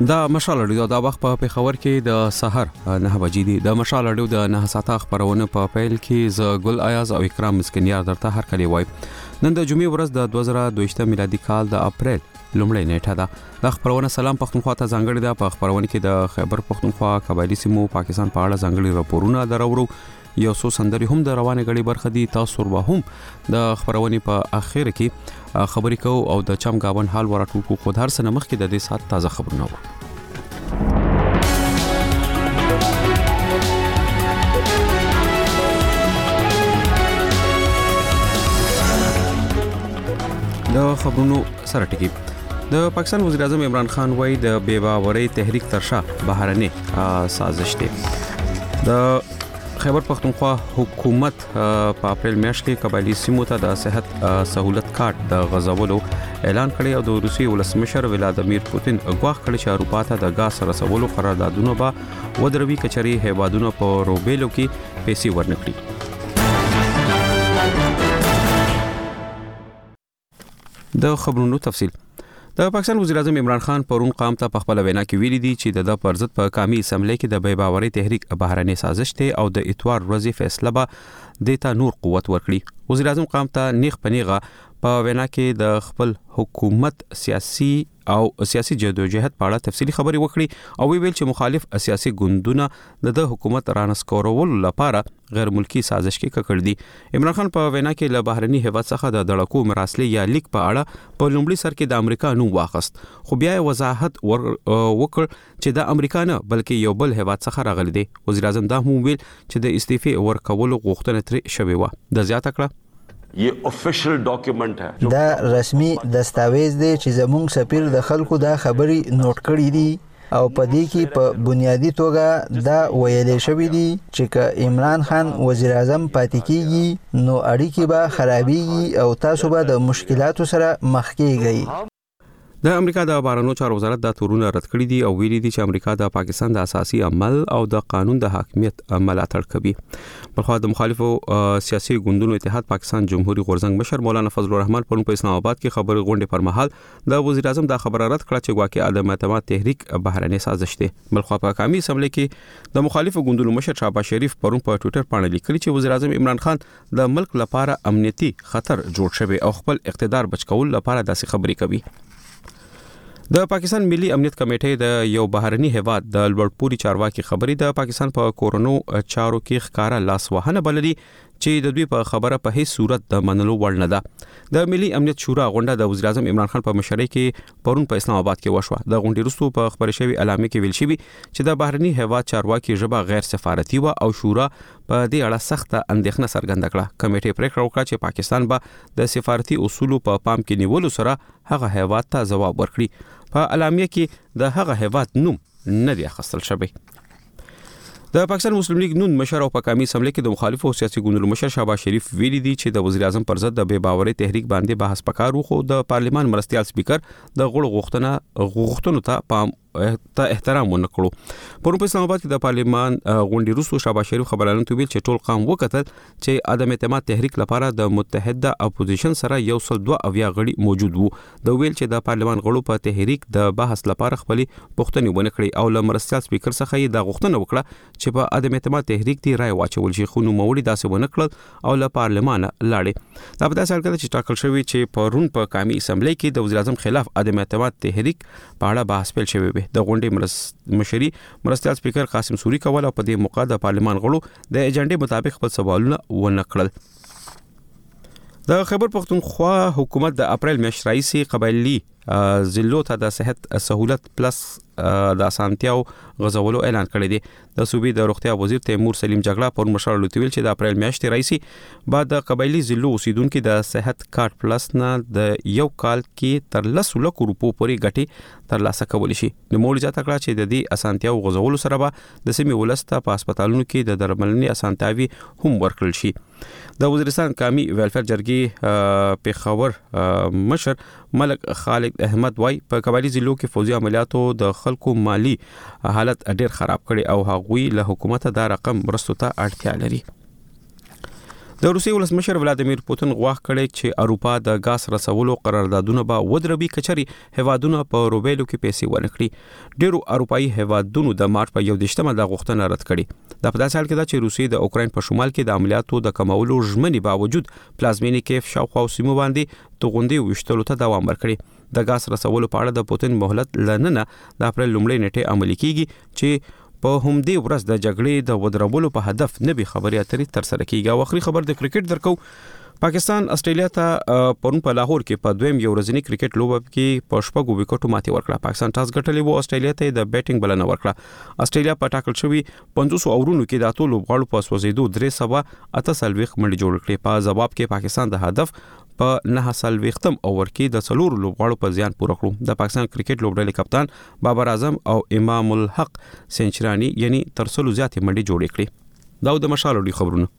دا مشال اړیو د وخت په پیښور کې د سحر 9 بجې دي. د مشال اړیو د 9 ساعته خبرونه په پیل کې ز ګل ایاز او اکرام مسکنیار درته هر کلی وای. نن د جمعې ورځ د 2022 میلادي کال د اپریل لومړۍ نیټه ده. د خبرونه سلام پښتونخوا ته ځانګړي ده. په خبرونه کې د خیبر پښتونخوا قبایلی سیمو پاکستان په اړه ځانګړي راپورونه درورو. یو څو سندري هم د روانه غړي برخه دي. تاسو وربه هم د خبرونه په اخر کې خبرې کوو او د چم گاون حال ورټول کو خود هر سنه مخ کې د دې سات تازه خبرونه ورو. د خبرونو سره ټکی د پاکستان وزیر اعظم عمران خان وایي د بے باورۍ تحریک ترشا بهرني سازش دی. د خیبر پختونخوا حکومت په اپریل میاشت کې قبایلی سیمو ته د صحت سہولت کارت د غزولو اعلان کړی او د روسي ولسمشر ولادیمیر پوتین غواخ کړی چې اروپا ته د غاز رسولو قراردادونه به ودروي کچري هیوادونو په روبېلو کې پیسې ورنکړي. د خبرونو تفصیل د پاکستان وزیر اعظم عمران خان پرون قام ته په خپل وینا کې ویلي دي چې د پرځت په قومي اسمبلی کې د بے باورۍ تحریک بهرني سازش ته او د اتوار ورځې فیصله به دیتا نور قوت ورکړي. وزیر اعظم قام ته نیغ پنیغه په وینا کې د خپل حکومت سیاسي جدوجہد په اړه تفصیلی خبري وکړي او ویل چې مخالف سیاسي ګوندونه د حکومت رانسکورول لپاره غیر ملکی سازش کې ککړ دي. عمران خان په وینا کې له بهرني هیواد څخه د دړکو مراسلې یا لیک په اړه په لومړي سر کې د امریکا نوم واخست، خو بیا وضاحت وکړ چې د امریکا نه بلکې یو بل هیواد څخه راغلي دي. وزیر اعظم دا هم ویل چې د استعفاء ورکولو غوښتنه تر شوې و. د زیاته کړه یہ آفیشل ډاکومنٹ ہے، دا رسمي دستاویز دی چې زموږ سفیر د خلکو دا خبري نوٹ کړي دي او په دې کې په بنیادی توګه دا ویلې شوې دي چې که عمران خان وزیر اعظم پاتې کیږي نو اړیکې به خرابېږي او تاسو به د مشکلاتو سره مخ کیږئ. د امریکا د بهرنیو چارو وزارت دا تورونه رد کړی دي او ویلي دي چې امریکا د پاکستان د اساسي عمل او د قانون د حاکمیت ملاتړ کوي. بلخو د مخالفو سیاسي ګوندونو اتحاد پاکستان جمهوریت غورزنګ مشر مولانا فضل الرحمن په اسلام آباد کې خبري غونډې پر مهال د وزیر اعظم دا خبره رد کړه چې واقعي عدم اعتماد تحریک بهرني سازش دی. بلخو په قومي اسمبلی کې د مخالفو ګوندونو مشر شهباز شریف پرون په ټوئیټر باندې لیکلي چې وزیر اعظم عمران خان د ملک لپاره امنیتي خطر جوړ شوی او خپل اقتدار بچ کول لپاره داسې خبري کوي. د پاکستان ملي امنیت کمیټې د یو بهرني هیواد د لوړپوړي چارواکي خبري د پاکستان په کورونو چارو کې ښکارا لاس وهنه بللي چې د دوی په خبره په هیڅ صورت د منلو وړ نه ده. د ملي امنیت شورا غونډه د وزیر اعظم عمران خان په مشرۍ کې پرون په اسلام آباد کې وشوه. د غونډې وروسته په خبري شوی اعلامیه کې ویل شوی چې د بهرني هیواد چارواکي ژبه غیر سفارتي و او شورا په دې اړه سخت اندېښنه څرګنده کړه. کمیټې پریکړه وکړه چې پاکستان به د سفارتي اصولو په پام کې نیولو سره هغه هیواد ته ځواب ورکړي. په اعلامیه کې د هغه هیواد نوم نه دی اخیستل شوی. د پاکستان مسلم لیگ نون مشر او په قومي اسمبلی کې د مخالفو سیاسي ګوندونو مشر شهباز شریف ویلي دي چې د وزیر اعظم پر ضد د بے باورۍ تحریک باندې بحث پکار وو، خو د پارلیمان مرستيال سپیکر د غړو غوښتنو ته احترام ونه کړو. پرون په اسلام آباد کې د پارلیمان غونډې وروسته شهباز شریف خبرانو ته ویل چې ټول قوم وکتل چې عدم اعتماد تحریک لپاره د متحده اپوزیشن سره یو سل 2 غړي موجود وو. د ویل چې د پارلیمان غړو په تحریک د بحث لپاره خپل پوښتنې ونه کړې او له مرستيال سپیکر څخه یې د غوښتنه وکړه چې په عدم اعتماد تحریک دی رائے واچول شي، خو نو مولي داسې ونه کړل او له پارلیمان لاړې. دا په داسې حال کې چې ټاکل شوی چې پرون په قومي اسمبلی کې د وزیر اعظم خلاف عدم اعتماد تحریک په اړه بحث پیل شوی و. د غونډې مشري مرستيال سپیکر قاسم سوري کول او په دې موقع د پارلیمان غړو د ایجنډې مطابق خپل سوالونه ونه کړل. د خیبر پختونخوا حکومت د اپریل میاشت راځي قبایلی ضلعو ته د صحت سہولت پلس د اسانتیاو غزولو اعلان کړی دی. د صوبې د روغتیا وزیر تیمور سلیم جګړه پر مشر لوتویل چې د اپریل میاشتې راځي بعد د قبایلی ضلعو اوسیدونکو د صحت کارت پلس نه د یو کال کې تر 10 لک روپو پورې ګټي ترلاسه کولی شي. نو مولي ځا تکړه چې د دې اسانتیاو غزولو سره به د سیمې ولسته په هسپتالونو کې د درملنې اسانتیاوي هم ورکړل شي. د وزیرستان قومي ویلفیر جرګې پیښور مشر ملک خالد احمد وای په قبایلی ضلعو کې فوزي عملیاتو د خلکو مالی حالت ډیر خراب کړي او هغوی له حکومت دا رقم مرستو ته اړتیا لري. د روسي ولسمشر ولادیمیر پوتین غواړي کړي چې اروپا د غاز رسولو قراردادونه به ودربي کچري هوادونو په روبېلو کې پیسې ورنکړي. ډیرو اروپאי هوادونو د مارچ په 11مه د غوښتنه رد کړي. د په داسې حال کې دا چې روسي د اوکراین په شمال کې د عملیاتو د کمولو ژمنې باوجود پلازمینی کیف شاوخوا سیمو باندې توغندي وشتلو ته دوام ورکړي. د غاز رسولو په اړه د پوتین مهلت لننه د اپریل لومړۍ نیټه عملي کیږي چې په همدې ورځ د جګړې د ودرولو په هدف نوي خبري اترې تر سره کیږي. او اخري خبر د کرکټ درکو. پاکستان استرالیا ته پرون په لاهور کې په دویم یو ورځنی کرکټ لوب کې په شپږو وکټو ماتې ورکړه. پاکستان ټاس ګټلې وو، استرالیا ته د بیټینګ بلنه ورکړه. استرالیا په ټاکل شوی 500 اورونو کې د اتو لوبغاړو په سوځېدو 348 منډې جوړ کړې. په جواب کې پاکستان د هدف په 9 اوور کې د څلور لوبغاړو په زیان پوره کړو. د پاکستان کرکټ لوبډلې کپتان بابر اعظم او امام الحق سنچرانی یعنی تر څلو زیاتې منډې جوړې کړې. دا د مشال وړي خبرونه.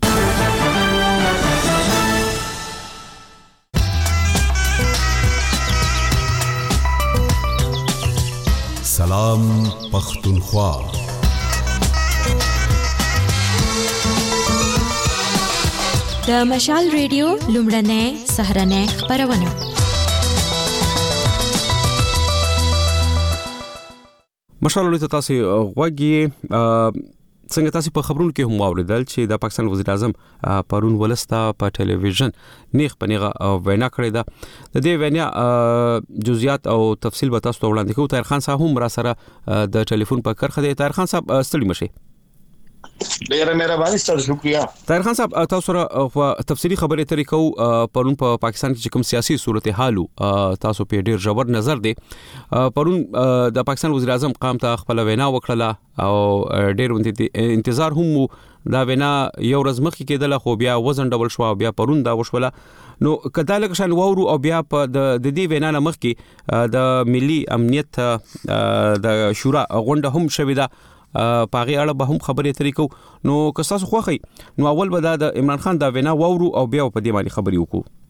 سلام پختونخوا. د مشال ریډیو لومړنۍ سهرنۍ خبرونه. مشال وړي تاسو غوږی څنګه تاسو په خبرونو کې هم واوریدل چې د پاکستان وزیر اعظم پرون ولستا په ټلویزیون نیغ پنیغه وینا کړې ده. د دې وینا جزئیات او تفصیل به تاسو ته وړاندې کوم. طاهر خان صاحب هم را سره د ټلیفون په کرخه دی. طاهر خان صاحب ستړي مشه. ډیره مهرباني ستاسو، شکریہ. طاهر خان صاحب تاسو سره تفصیلی خبرې ترې کو. پرون په پاکستان کې کوم سیاسي صورتحال تاسو په ډیر ژور نظر دی. پرون د پاکستان وزیر اعظم قام ته خپل وینا وکړه او ډیر انتظار هم دا وینا یو ورځ مخکې کېدله، خو بیا وزن ډبل شو او بیا پرون دا وشوله. نو کله لکه شان وورو او بیا په د دې وینا نه مخکې د ملي امنیت د شورا غونډه هم شوې ده. پاغي اړه به هم خبرې ترې کو. نو که تاسو خوښی نو اول به د عمران خان دا وینا وورو او بیا په دې باندې خبرې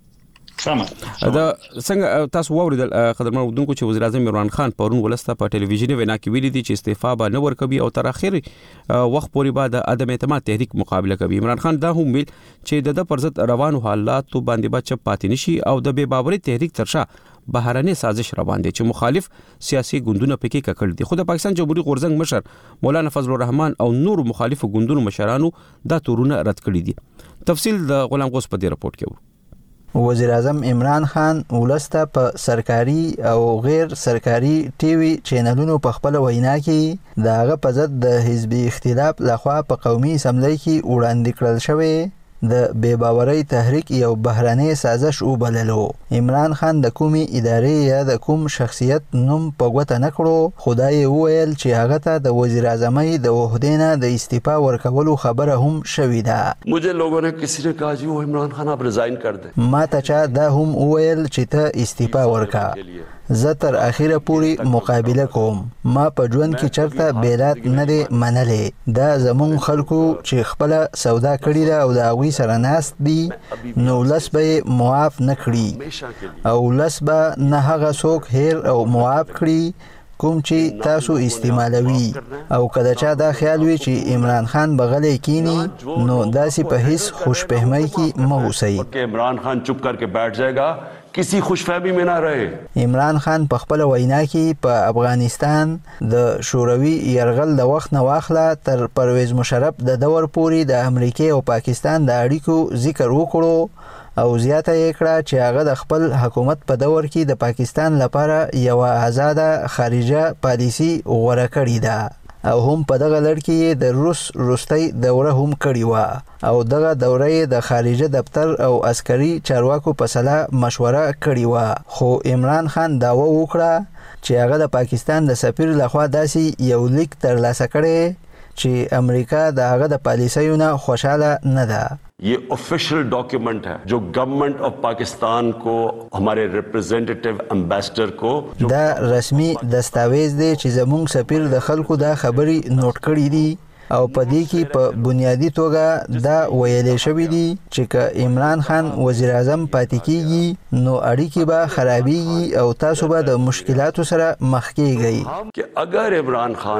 وکړو. دا څنګه تاسو ووریدل قدرمن ودونکو چې وزیر اعظم عمران خان پرون ولسته په ټلویزیونی وینا کې ویلي دي چې استعفا به نه ورکوي او تر اخر وخت پورې به د عدم اعتماد تحریک مقابله کوي. عمران خان دا هم ویل چې د پرځد روانو حالاتو باندې به چپ پاتې نشي او د بے باوري تحریک ترشا بهراني سازش روان دي چې مخالف سیاسي ګوندونه پکې ککړ دي. خو د پاکستان جمهوریت غورځنګ مشر مولانا فضل الرحمن او نور مخالف ګوندونو مشرانو دا تورونه رد کړی دي. تفصیل د غلام غوث په دې رپورت کې. وزیر اعظم عمران خان ولسته په سرکاري او غیر سرکاري ټي وي چینلونو په خپل وینا کې داغه په ضد د حزبي اختلاف لخوا په قومي اسمبلی کې وړاندې کړل شوی د بے باورۍ تحریک یو بهراني سازش وبللو. عمران خان د کومي ادارې یا د کوم شخصیت نوم په ګوته نه کړو، خدای وویل چې هغه ته د وزیر اعظمۍ د عہدې نه د استعفا ورکولو خبره هم شوې ده. मुझे लोगों ने किसी ने कहा जी वो इमरान खान आप रिजाइन कर दें. ما ته چا دا هم وویل چې ته استعفا ورکا، زه تر اخیره پوری مقابله کوم. ما په ژوند کې چرته بیلات نه دی منلې. دا زمون خلکو چې خپل سودا کړی دا او دا غوي سره ناست دي نو لس به معاف نه کړی او لس به نه هغه څوک هیر او معاف کړی کوم چې تاسو استعمالوي. او کله چا دا خیال وي چې عمران خان بغلې کینی نو داسې په هیڅ خوشفهمۍ کې مه اوسئ. عمران خان چپ کرके बैठ जाएगा किसी खुशफहमी में ना रहे. عمران خان په خپل وینا کې په افغانستان د شوروي يرغل د وخت نه واخله تر پرویز مشرف د دور پوري د امریکای او پاکستان د اړیکو ذکر وکړو او زیاته یې کړه چې هغه د خپل حکومت په دور کې د پاکستان لپاره یو آزاده خارجه پالیسی غوړه کړې ده او هم په دغه لړ کې د روسي دوره هم کړې و او دغه دوره د خارجه دفتر او عسکري چارواکو په سلا مشوره کړې و. خو عمران خان داوا وکړه چې هغه د پاکستان د سفیر لخوا داسې یو لیک ترلاسه کړي چې امریکا د هغه د پالیسیو نه خوشاله نه ده. ये ऑफिशियल डॉक्यूमेंट है जो गवर्नमेंट ऑफ पाकिस्तान को हमारे रिप्रेजेंटेटिव एम्बेसडर को دا رسمي دستاویز دی چې زموږ سفیر د خلکو دا خبري نوٹ کړی دي او په دې کې په بنیادی توګه دا ویلې شوی دي چې که عمران خان وزیر اعظم پاتې کیږي نو اړیکې به خرابېږي او تاسو به د مشکلاتو سره مخ کیږئ. कि अगर इमरान खान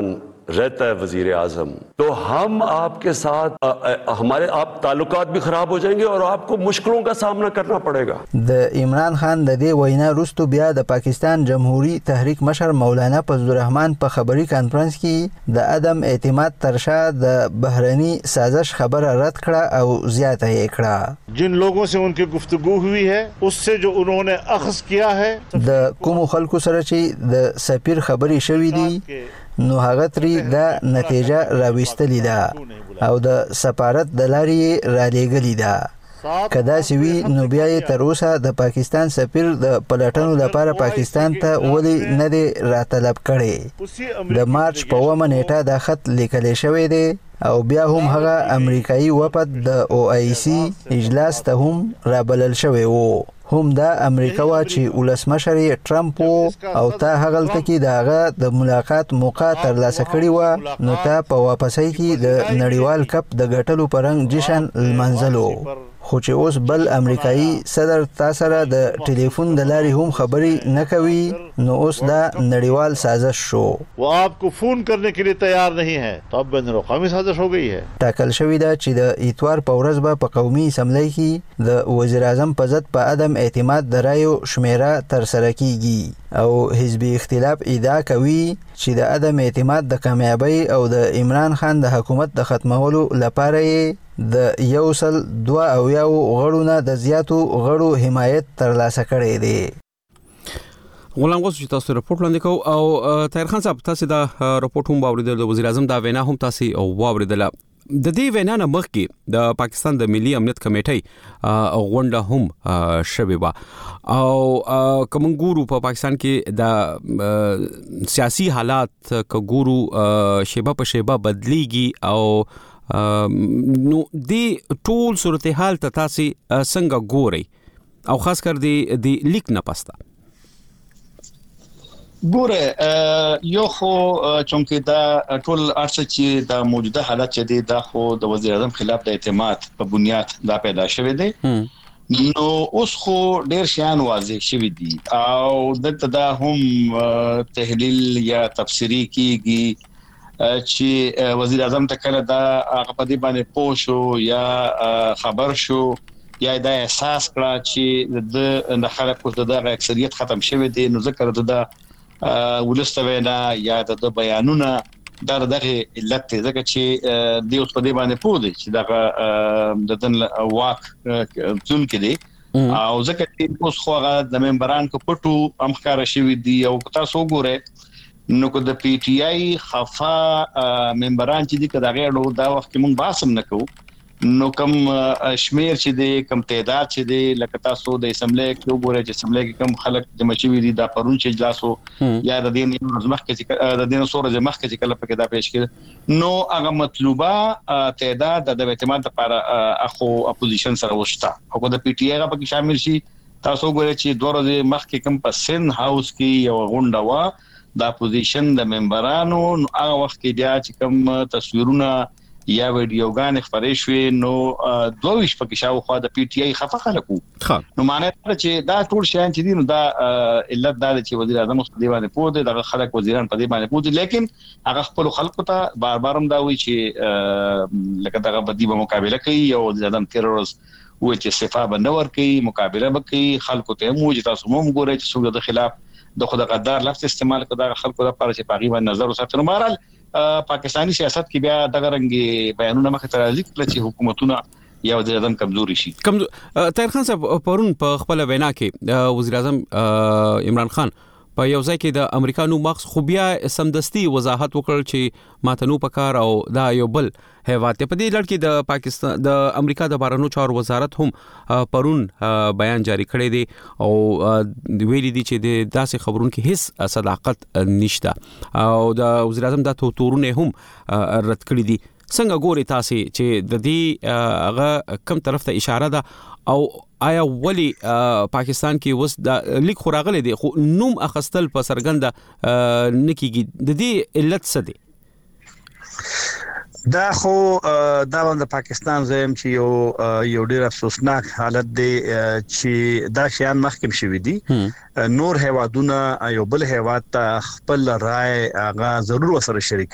रहता है वजीर आजम, तो हम आपके साथ हमारे आप ताल्लुकात भी खराब हो जाएंगे और आपको मुश्किलों का सामना करना पड़ेगा। د عمران خان د دې وینا وروسته بیا د پاکستان جمهوریت تحریک مشر مولانا فضل الرحمن په خبري کانفرنس کې د عدم اعتماد ترشا د بهرني سازش خبره رد کړه او زیاته یې کړه. जिन लोगों से उनकी गुफ्तगू हुई है उससे जो उन्होंने अखज़ किया है د کوم خلکو سره چې د سفیر خبري شوې دي نو هغه تری دا نتیجه راوستلې ده او د سفارت د لارې را لېږلې ده. کدا سوي نو بیا یې تر اوسه د پاکستان سفیر د پلټنو لپاره پاکستان ته ولی نه دی راطلب کړي. د مارچ په 9 نیټه دا خط لیکل شوی دی او بیا هم هغه امریکایي وفد د OIC اجلاس ته هم رابلل شوی وو. هم دا امریکا وا چې ولسمشر ټرمپ او تا هغلته کې داغه د ملاقات موقع ترلاسه کړی و نو تا په واپسۍ کې د نړیوال کپ د ګټلو پرنګ جشن المنزلو. خو چې اوس بل امریکایي صدر تاسره د ټلیفون د لارې هم خبري نه کوي نو اوس دا نړیوال سازش شو. वो आपको फोन करने के लिए तैयार नहीं है तो अब بین الاقوامی سازش हो गई है. ټاکل شوی دا چې د اتوار په ورځ به په قومي اسمبلی کې د وزیر اعظم په ضد په عدم اعتماد د رایو شمیره تر سره کیږي او حزبي اختلاف ادعا کوي چې د عدم اعتماد د کامیابی او د عمران خان د حکومت د ختمولو لپاره د 102 غړو نه د زیاتو غړو حمایت ترلاسه کړی دی. غلام غوث چې تاسو رپورټ لاندې کو او طاهر خان صاحب تاسو دا رپورټ هم واوریدل د وزیر اعظم دا وینا هم تاسو واوریدل. د دې وینا نه مخکې د پاکستان د ملي امنیت کمیټې غونډه هم شوې و او کوم ګورو په پاکستان کې د سیاسي حالات ګورو شیبه په شیبه بدلیږي او نو دی ټول صورتحال ته تاسو څنګه ګوري او خاص کر دی لیک نه پستا ګوره یو خو چونکه دا ټول ارڅ چې دا موجوده حالت چې دی دا خو د وزیر اعظم خلاف د اعتماد په بنیاد دا پیدا شوه دی نو اوس خو ډیر شیان واضح شوی دي او دلته دا هم تحلیل یا تفسیری کیږي چې وزیر اعظم ته کله دا هغه په دې باندې پوښو یا خبر شو یا دا احساس کړه چې د خلکو د اکثریت ختم شوی دی نو ذکر د ولستوینا یا د بیانونه دا دغه علت دی ځکه چې د اوس په دې باندې پوه چې دا د دن واک ځون کې دی او ځکه چې اوس خو هغه د ممبران کو پټو امخاره شوی دی او تاسو ګوره نو کو د پی ټی آی خفا ممبران چې دي کدا غېړو دا وخت مونږ باسم نه کوو نو کم شمیر چې دی کم تعداد چې دی لکه تاسو د اسمبلی کې وګورئ چې اسمبلی کې کم خلک د مچوي دي دا پرون چې اجلاسو یا د دین مخ کې د دین سورج مخ کې کله پکې دا پیش کړي نو هغه مطلوبه تعداد د اعتماد لپاره اخو اپوزیشن سره وشتا او د پی ټی آی هغه پکې شامل شي تاسو وګورئ چې دوه ورځې مخ کې کم په سن هاوس کې یو غونډه وا د اپوزیشن د ممبرانو هغه وخت کې بیا چې کم تصویرونه یا ویډیوګان خبرې شوې نو دوه ویش پکې شاو خو د پی ټی آی خفه خلکو نو معنی چې دا ټول شیان چې دي نو دا علت دا چې وزیر اعظم اوس په دی باندې پوه دي د خلک وزیران په دی باندې پوه دي لیکن هغه خپل خلکو ته بار بار هم دا وی چې لکه دغه بدی به مقابله کوي او د اعظم تیرورز و چې صفه بنور کوي مقابله وکړي خلکو ته موجه تاسو هم ګورئ چې څنګه د خلاف د خود غدار لفظ استعمال کړه خلکو لپاره چې پاغي باندې نظر وساتنه مارال پاکستانی سیاست کې بیا دغه رنګي بیانونه مخ ته راځي چې حکومتونه یا وزیر اعظم کمزوري شي. طاهر خان صاحب پرون په خپل وینا کې وزیر اعظم عمران خان په یو ځای کې د امریکانو مخ خو بیا سمدستي وضاحت وکړ چې ماتنو پکار او دا یو بل هیواد په دې لړ کې د پاکستان د امریکا د بهرنیو چارو وزارت هم پرون بیان جاری کړی دی او ویلي دي چې د داسې خبرونو کې هیڅ صداقت نشته او د وزیر اعظم د تورونه هم رد کړی دي. څنګه ګوري تاسو چې د دې هغه کم طرف ته اشاره ده او آیا ولی پاکستان کې وس د لیک خوراغله دي خو نوم اخستل په سرګند نکیږي د دې علت څه دی؟ دا خو دا د پاکستان زم چې یو ډیر افسوسناک حالت دی چې دا شیان محکم شوی دي نور هیوادونه یو بل هیواد ته خپل رائے هغه ضرور وسره شریکي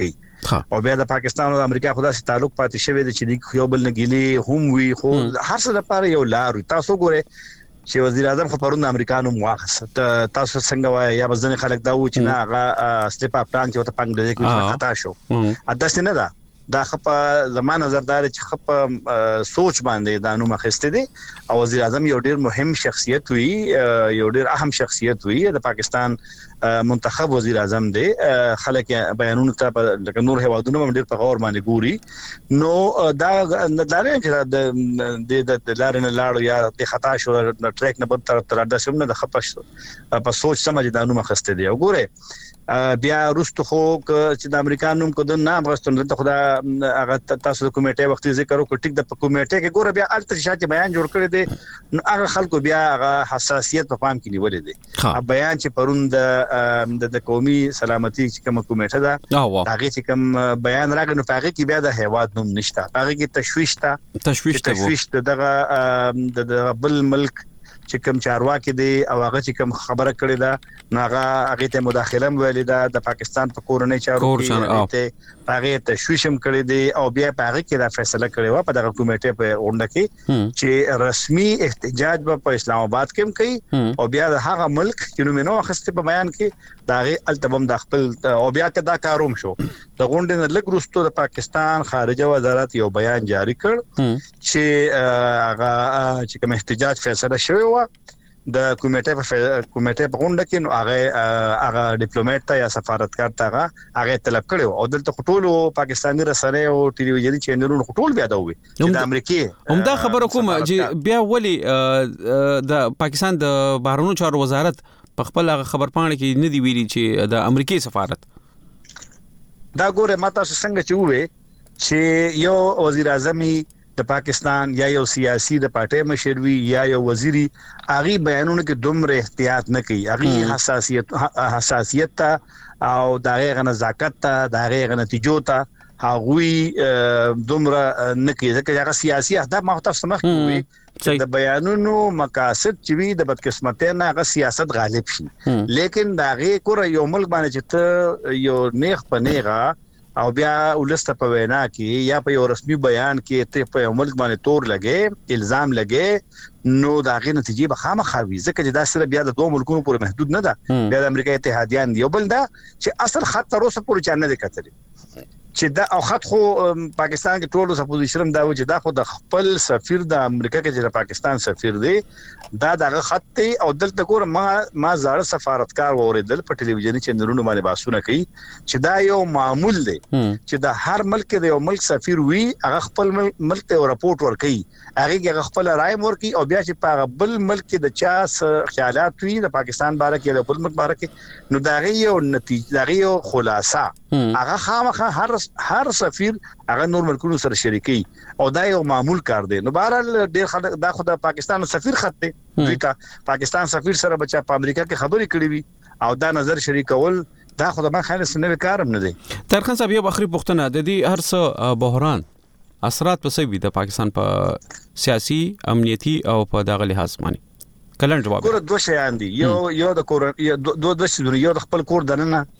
او بیا د پاکستان او امریکا خدا سي تعلق پاتې شوی د چې د یو بل نګيلي هم وي خو هر څه لپاره یو لار تاسو ګوره چې وزیر اعظم خو پرون امریکانو مواخص تاسو څنګه وای یا بزنه خلک دا و چې نه هغه سټیپ اپ پلان کې وته پنګ دې کې خطا شو اته نه دا خپ زمان نظردار چې خپ سوچ باندې د انو مخسته دي او وزیر اعظم یو ډیر مهم شخصیت وي یو ډیر اهم شخصیت وي د پاکستان منتخب وزیر اعظم دی خلک بیانونه ته لکه نور هوادونو ډیر په غور باندې ګوري نو دا لارې چې د لارې نه لاړو یا د خطا شو ټریک نه بل تر د سمنه د خپش په سوچ سمجھ د انو مخسته دي وګوره بیا روستو خو چې د امریکانو کو د نام غستون ته خدا هغه تاسو د کمیټې وخت ذکر وکړ ټیک د کمیټې کې ګوره بیا الته شاته بیان جوړ کړی دی نو هغه خلکو بیا هغه حساسیت په پام کې نیولې دي بیان چې پرون د قومي سلامتی چې کوم کمیټه ده هغه چې کوم بیان راغی نو هغه کې بیا د هیواد نوم نشته هغه کې تشویش ته د بل ملک چې کوم چارواکي دي او هغه چې کوم خبره کړې ده نو هغه ته مداخله ویلې ده د پاکستان په کورنۍ چارو کې ته هغه تشویشم کړې دي او بیا هغه کې دا فیصله کړې و په دغه کمیټې په اونډه کې چې رسمي احتجاج په اسلام آباد کې کوي او بیا هغه ملک چې نو منو خسته په بیان کې داغه التبم د خپل او بیا کدا کاروم شو د غونډې نه لګ وروسته د پاکستان خارجه وزارت یو بیان جاری کړ چې هغه چې کوم احتجاج فیصله شوی د کمیټې په غونډه کې نو هغه ډیپلوماټ ته یا سفارتکار ته هغه طلب کړو او دلته ټول پاکستاني رسنۍ او ټلویزیونی چینلونو ټول بیا دا وي چې د امریکای همدا خبره کوم چې بیا ولی د پاکستان د بهرنیو چارو وزارت په خپل خبر پاڼه کې نه دی ویلي چې د امریکای سفارت دا ګوره ماته څنګه چې وې چې یو وزیر اعظم د پاکستان یا یو سیاسي د پارټي مشروي یا یو وزیري اغي بیانونه کې دومره احتیاط نه کوي اغي حساسیت او دغه نزاکت ته دغه نتیجو ته هغوی دومره نه کوي ځکه هغه سیاسي اهداف مختلف سمخ کوي چې د بیانونو مقاصد چې وي د بدقسمتۍ نه هغه سیاست غالب شي لیکن دغه کور یو ملک باندې چې ته یو نیغ په نیغه او بیا ولسته په وینا کې یا په یو رسمي بیان کې ته په ملک باندې تور لګې الزام لګې نو دا غي نتیجې به خامخاوي ځکه چې دا سره بیا د دوه ملکونو پورې محدود نه ده بیا د امریکا اتحادیان دی بل دا چې اصل خط تر اوسه پورې چانه دي کتلې چې دا او خط خو پاکستان کې ټولو اپوزیشن دا و چې دا خو د خپل سفیر د امریکا کې چې د پاکستان سفیر دی دا دغه خط دی او دلته ګور ما زړه سفارتکار وریدل په ټلویزیونی چینلونو باندې باسونه کوي چې دا یو معمول دی چې د هر ملک د یو ملک سفیر وي هغه خپل ملک ته راپورټ ورکړي هغه خپل رائے ورکړي او بیا چې په بل ملک کې د چا خیالات وي د پاکستان باره کې د بل ملک باره کې نو دا یو نتیجه دا یو خلاصه هغه خامخا هر سفیر هغه نور ملکونو سره شریکي او دا یو معمول کار دی نو بهرحال ډیر خلک دا خو د پاکستان سفیر خط دی دوی ته پاکستان سفیر سره بچا په امریکا کې خبرې کړې وي او دا نظر شریکول دا خو د ما خیال سره کارم نه دی ترخان صاحب یو اخري پوښتنه د دې هر څه بحران اثرات په څه وي د پاکستان په سیاسي امنیتي او په دغه لحاظ باندې کلن جواب ګور دوه شیان دي یو د کور دوه شي یو د خپل کور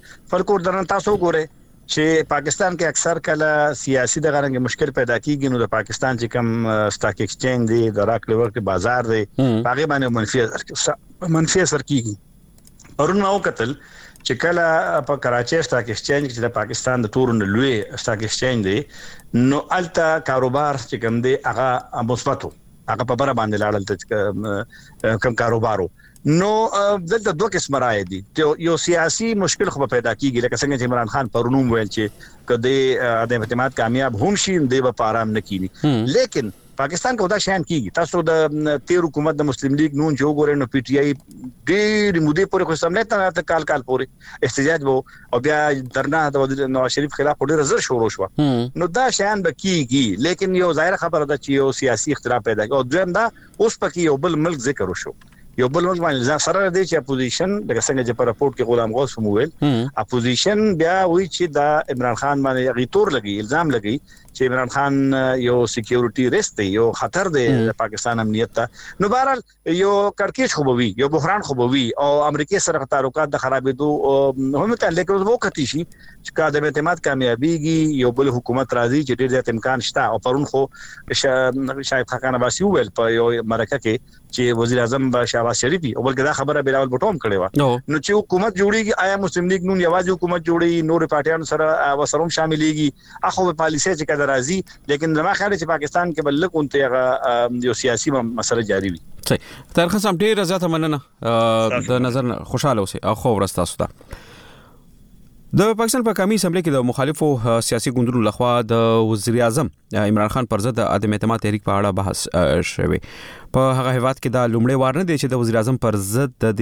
دننه تاسو ګوره چې پاکستان کې اکثر کله سیاسي د غرنګ مشکل پیدا کیږي نو د پاکستان چې کوم سٹاک ایکسچینج دی د راکړې ورکړې بازار دی هغه باندې منفي اثر کیږي پرون نو قتل چې کله په کراچي سٹاک ایکسچینج کې د پاکستان د ټورن لوی سٹاک ایکسچینج دی نو الته کاروبار چې کوم دی هغه مثبتو هغه په بره باندې لاړل کوم کاروبارو نو دلته دوه قسم راي دي یو سیاسي مشکل خو پیدا کیږي لکه څنګه چې عمران خان پرونوم ویل چې کله د اعتماد کامیاب هم شي دی په آرام نه کینی لیکن پاکستان کې دا شان کیږي تاسو د تیر حکومت د مسلم لیگ نون جو ګورې نو پی ټی آی ډېر مودې پورې خو سملې ته کال پورې احتجاج وو او بیا درنه د نواز شریف خلاف ډېر زر شروع شو نو دا شان به کیږي لیکن یو ظاهر خبره ده چې یو سیاسي اختلاف پیدا کیږي او دویم دا اوس پکې یو بل ملک ذکر وشو یو بل ملک باندې ځان سره دی چې اپوزیشن لکه څنګه چې په راپورټ کې غلام غوث مویل اپوزیشن بیا وی چې دا عمران خان باندې غیتور لګي الزام لګي چې عمران خان یو سکیورټي ریسک دی یو خطر دی پاکستان امنیت ته نو بهرحال یو کڑکېچ خوبوي یو بحران خوبوي او امریکای سره تعلقات د خرابېدو هم متعلق وکړي شي چې کا د اعتماد کامیابیږي یو بل حکومت راځي چې ډېر زیات امکان شته او پرون خو شاید خاکان عباسی ویل په یو مرکه کې چې وزیر اعظم شهباز شریف او بلکې دا خبره بلاول بټوم کړي و نو چې حکومت جوړیږي آیا مسلم لیگ نون یوازې حکومت جوړي نور پارټیانو سره وسروم شاملېږي اخو پالیسي چې کده راځي لیکن زما خیال چې پاکستان کې بل کونته یو سیاسي مسله جاری وي صحیح تر خصم ډیر زیاته مننه د نظر خوشاله اوسئ او خو ورستا سودا د پاکستان په قومي اسمبلی کې د مخالفو سیاسي ګوندونو لخوا د وزیر اعظم عمران خان پر ضد عدم اعتماد تحریک په اړه بحث شوی په هغه هیواد کې د لومړی وار نه دی چې د وزیر اعظم پر ضد د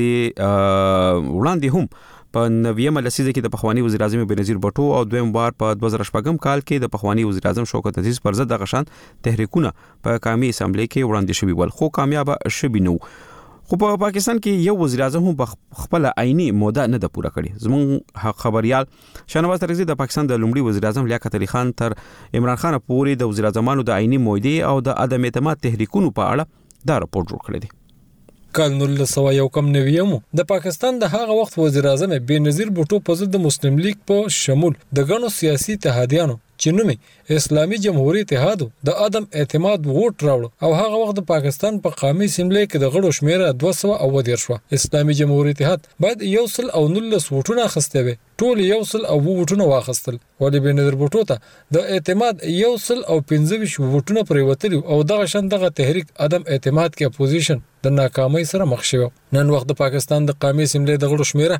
وړاندې هم په 90مه لسیزه کې د پخوانی وزیر اعظم بنظیر بټو او دویم بار په 2014 کال کې د پخوانی وزیر اعظم شوکت عزیز پر ضد د غشان تحریکونه په قومي اسمبلی کې وړاندې شوی ول خو کامیاب شوی نو خو په پاکستان کې یو وزیر اعظم هم خپل عیني موده نه د پوره کړي زموږ خبريال شنواز ترزي د پاکستان د لومړي وزیر اعظم لیاقت علي خان تر عمران خان پورې د وزیر اعظمانو د عیني موده او د عدم اعتماد تحریکونو په اړه دا راپور جوړ کړی دی کال 1991 د پاکستان د هغه وخت وزیر اعظم بنظیر بوټو په ضد د مسلم لیگ په شمول د غنو سیاسي اتحادیانو چې نومي اسلامي جمهوریت اتحاد د عدم اعتماد ووټ راوړ او هغه وخت د پاکستان په قومي اسمبلی کې د غړو شمیره 210 شو اسلامي جمهوریت اتحاد باید 119 ووټونه اخیستي وي ټول 100 ووټونه واخیستل ولې بنظیر بوټو ته د اعتماد 115 ووټونه پریوتل او دغه شان دغه تحریک عدم اعتماد کې اپوزیشن د ناکامۍ سره مخ شو نن وخت د پاکستان د قومي اسمبلی د غړو شمیره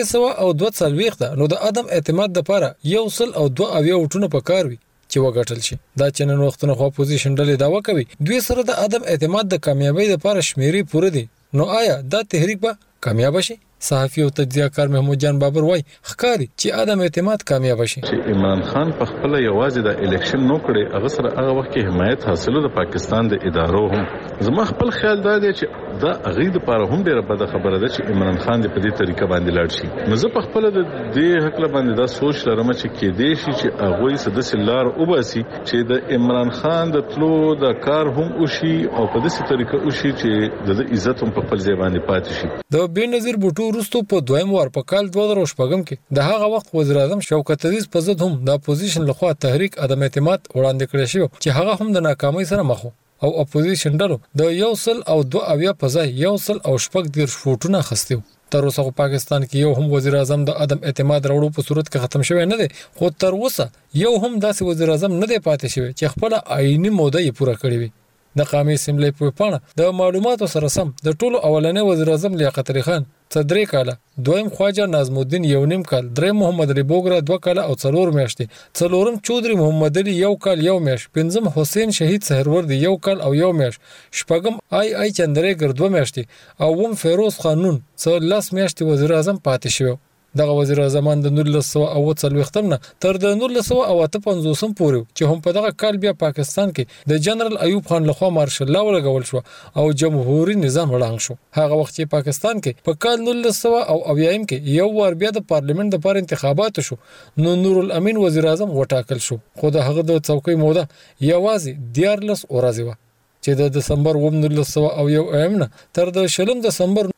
342 ده نو د عدم اعتماد لپاره 102 ووټونه پکار وي چې وګټل شي دا چې نن وختونه خو اپوزیشن ډلې دا وکوي دوی سره د عدم اعتماد د کامیابی لپاره شمیرې پوره دي نو آیا دا تحریک به کامیاب شي صحافي او تجزیه‌کار محمود جان بابر وای ښکاری چې عدم اعتماد کامیاب شي چې عمران خان په خپل یوازې د الیکشن نو کړي هغه سره هغه وخت کې حمایت حاصلو د پاکستان د ادارو هم زما خپل خیال دا دی چې دا غید لپاره هم ډیره بده خبره ده چې عمران خان په دې طریقه باندې لاړ شي نو زه په خپل د دې حق باندې دا سوچ لرم چې کې دې شي چې هغه سدس لار وباسي چې د عمران خان د تلو د کار هم وشي او په دې طریقه وشي چې د عزت هم په خپل ځای باندې پاتې شي د بنظیر بوټو وروسته په دویم وار په کال 2014 کې د هغه وخت وزیر اعظم شوکت عزیز په ضد هم د اپوزیشن لخوا تحریک عدم اعتماد وړاندې کړی شو چې هغه هم د ناکامۍ سره مخ او اپوزیشن ډلو د 102 په ځای 114 فوټونه خستیو تر اوسه پاکستان کې یو هم وزیر اعظم د عدم اعتماد راوړو په صورت کې ختم شوی نه دی خو تر اوسه یو هم داسې وزیر اعظم نه دی پاتې شوی چې خپل عیني موده یې پوره کړې وي د قومي اسمبلی په پاڼه د معلوماتو سره سم د ټولو اولنې وزیر اعظم لیاقت علي خان صدرې کاله دویم خواجه نظم الدین یو نیم کال دریم محمد علي بوګرا 2 کاله او څلور میاشتې څلورم چودري محمد علي یو کال یو میاشت پنځم حسین شهید سحرورد یو کال او یو میاشت شپږم آی چندرېګر 2 میاشتې او وم فیروز قانون 10 میاشتې وزیر اعظم پاتې شو دغه وزیر اعظم د 1940 نه تر د 1955 پورې چې هم په دغه کال بیا پاکستان کې د جنرال ایوب خان لخوا مارشل لا ولګول شو او جمهوریت نظام وړاندې شو هغه وخت چې پاکستان کې په کال 1980 کې یو ور بیا د پارلیمنت لپاره انتخابات شو نو نور الامین وزیر اعظم وټاکل شو خو د هغه د څوکۍ موده یوازې 14 ورځې و چې د دسمبر 1901 نه تر د شلم دسمبر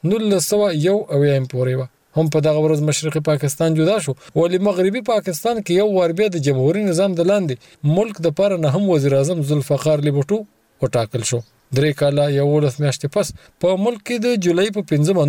1901 پورې و هم په دغه ورځ مشرقي پاکستان جدا شو ولی مغربي پاکستان کې یو ور بیا د جمهوریت نظام د لاندې ملک د پاره نه هم وزیر اعظم ذوالفقار علي بھټو وټاکل شو درې کاله یو ولس میاشتې پس په ملک کې د جولای په 15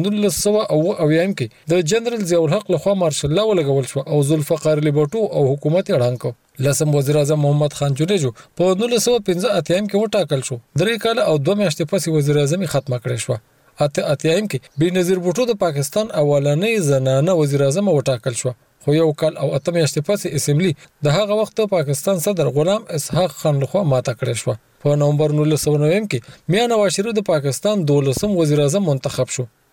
1990 کې د جنرال ضیاء الحق لخوا مارشل لا ولګول شو او ذوالفقار علي بھټو او حکومت اعلان کړ لسم وزیر اعظم محمد خان جونیجو په 1915 کې وټاکل شو درې کاله او 2 میاشتې پس وزیر اعظم ختمه کړی شو اتیایم کې بنظیر بوټو د پاکستان اولنۍ زنانه وزیر اعظم وټاکل شو خو یو کال او 8 میاشتې پس اسمبلی د هغه وخت پاکستان صدر غلام اسحاق خان لخوا ماته کړی شو په نومبر 1990 کې میاں نواز شریف د پاکستان 12م وزیر اعظم منتخب شو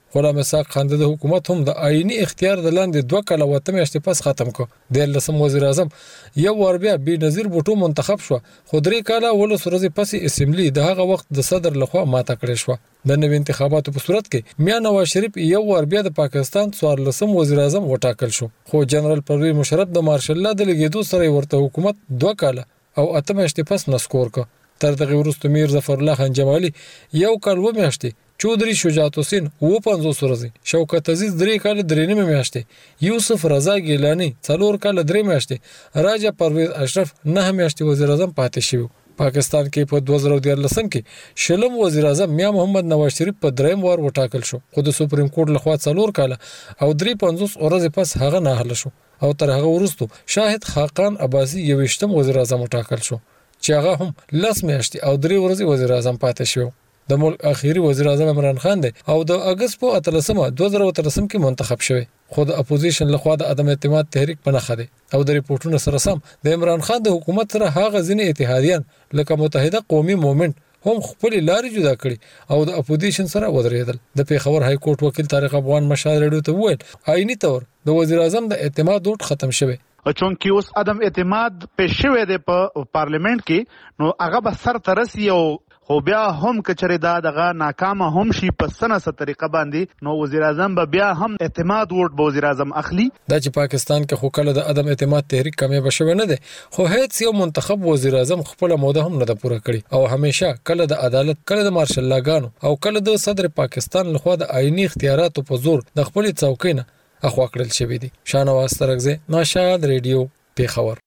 غلام اسحاق خان د حکومت هم د آئینی اختیار د لاندې 2 کاله وته میاشتې پس ختم کړ د لسم وزیر اعظم یو ور بیا بنظیر بوټو منتخب شو خو 3 کاله ولس ورځې پس اسمبلی د هغه وخت د صدر لخوا ماته کړې شو د نوي انتخاباتو په صورت کې میا نواز شریف یو ور بیا د پاکستان 14 وزیر اعظم وټاکل شو خو جنرال پرویز مشرف د مارشل لا د لګیدو سره ورته حکومت 2 کاله او 8 میاشتې پس نسکور کړ تر دغه وروسته میر ظفر الله خان جمالي یو کال و میاشتې چودري شجاعت حسین و 50 ورځې شوکت عزیز 3 کال 3 میاشتې یوسف رضا ګیلانی 4 کال 3 میاشتې راجا پرویز اشرف 9 میاشتې وزیر اعظم پاتې شو پاکستان کې په 2013 کې شلم وزیر اعظم میا محمد نواز شریف په 3 وار وټاکل شو خو د سپریم کورټ لخوا 4 کال او 350 ورځې پس هغه نه حل شو او تر هغه وروسته شاهد خاقان عباسی 21م وزیر اعظم وټاکل شو چې هغه هم 10 میاشتې او 3 ورځې وزیر اعظم پاتې شو د ملک اخیری وزیر اعظم عمران خان دی او د اگست په 2013 کې منتخب شوی خو د اپوزیشن لخوا د عدم اعتماد تحریک په نخښه دی او د ریپورتونو سره سم د عمران خان د حکومت سره هغه ځینې اتحادیان لکه متحده قومي موومېنټ هم خپل لارې جدا کړي او د اپوزیشن سره ودرېدل د پیښور های کورټ وکیل طارق افغان مشال رډیو ته وویل آئینی تور د وزیر اعظم د اعتماد ډوټ ختم شوی چونکی اوس عدم اعتماد پېښ شوی دی په پارلیمنت کې نو هغه به سر ترسي او خو بیا هم کچره دغه ناکامه هم شي په سنسه طریقه باندې نو وزیر اعظم به بیا هم اعتماد ووټ به وزیر اعظم اخلي دا چې پاکستان کې خو کله د عدم اعتماد تحریک کامیاب شوی نه دی خو هیڅ یو منتخب وزیر اعظم خپل موده هم نه ده پوره کړی او همیشه کله د عدالت کله د مارشل لاګانو او کله د صدر پاکستان لخوا د آئینی اختیاراتو په زور د خپل څوکۍ نه اخوا کړل شوی دی شانواز ترغزه ناشاد ریډیو پیښور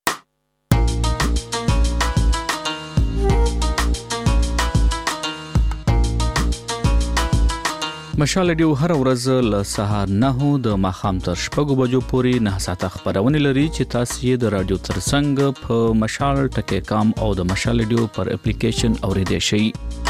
مشال ډیو هر ورځ له سهار 9 د ماخام تر شپږو بجو پورې 9 ساعته خبرونه لري چې تاسو یې د رادیو ترڅنګ په مشال ټکی کام او د مشال ډیو پر اپلیکیشن اوریدئ شئ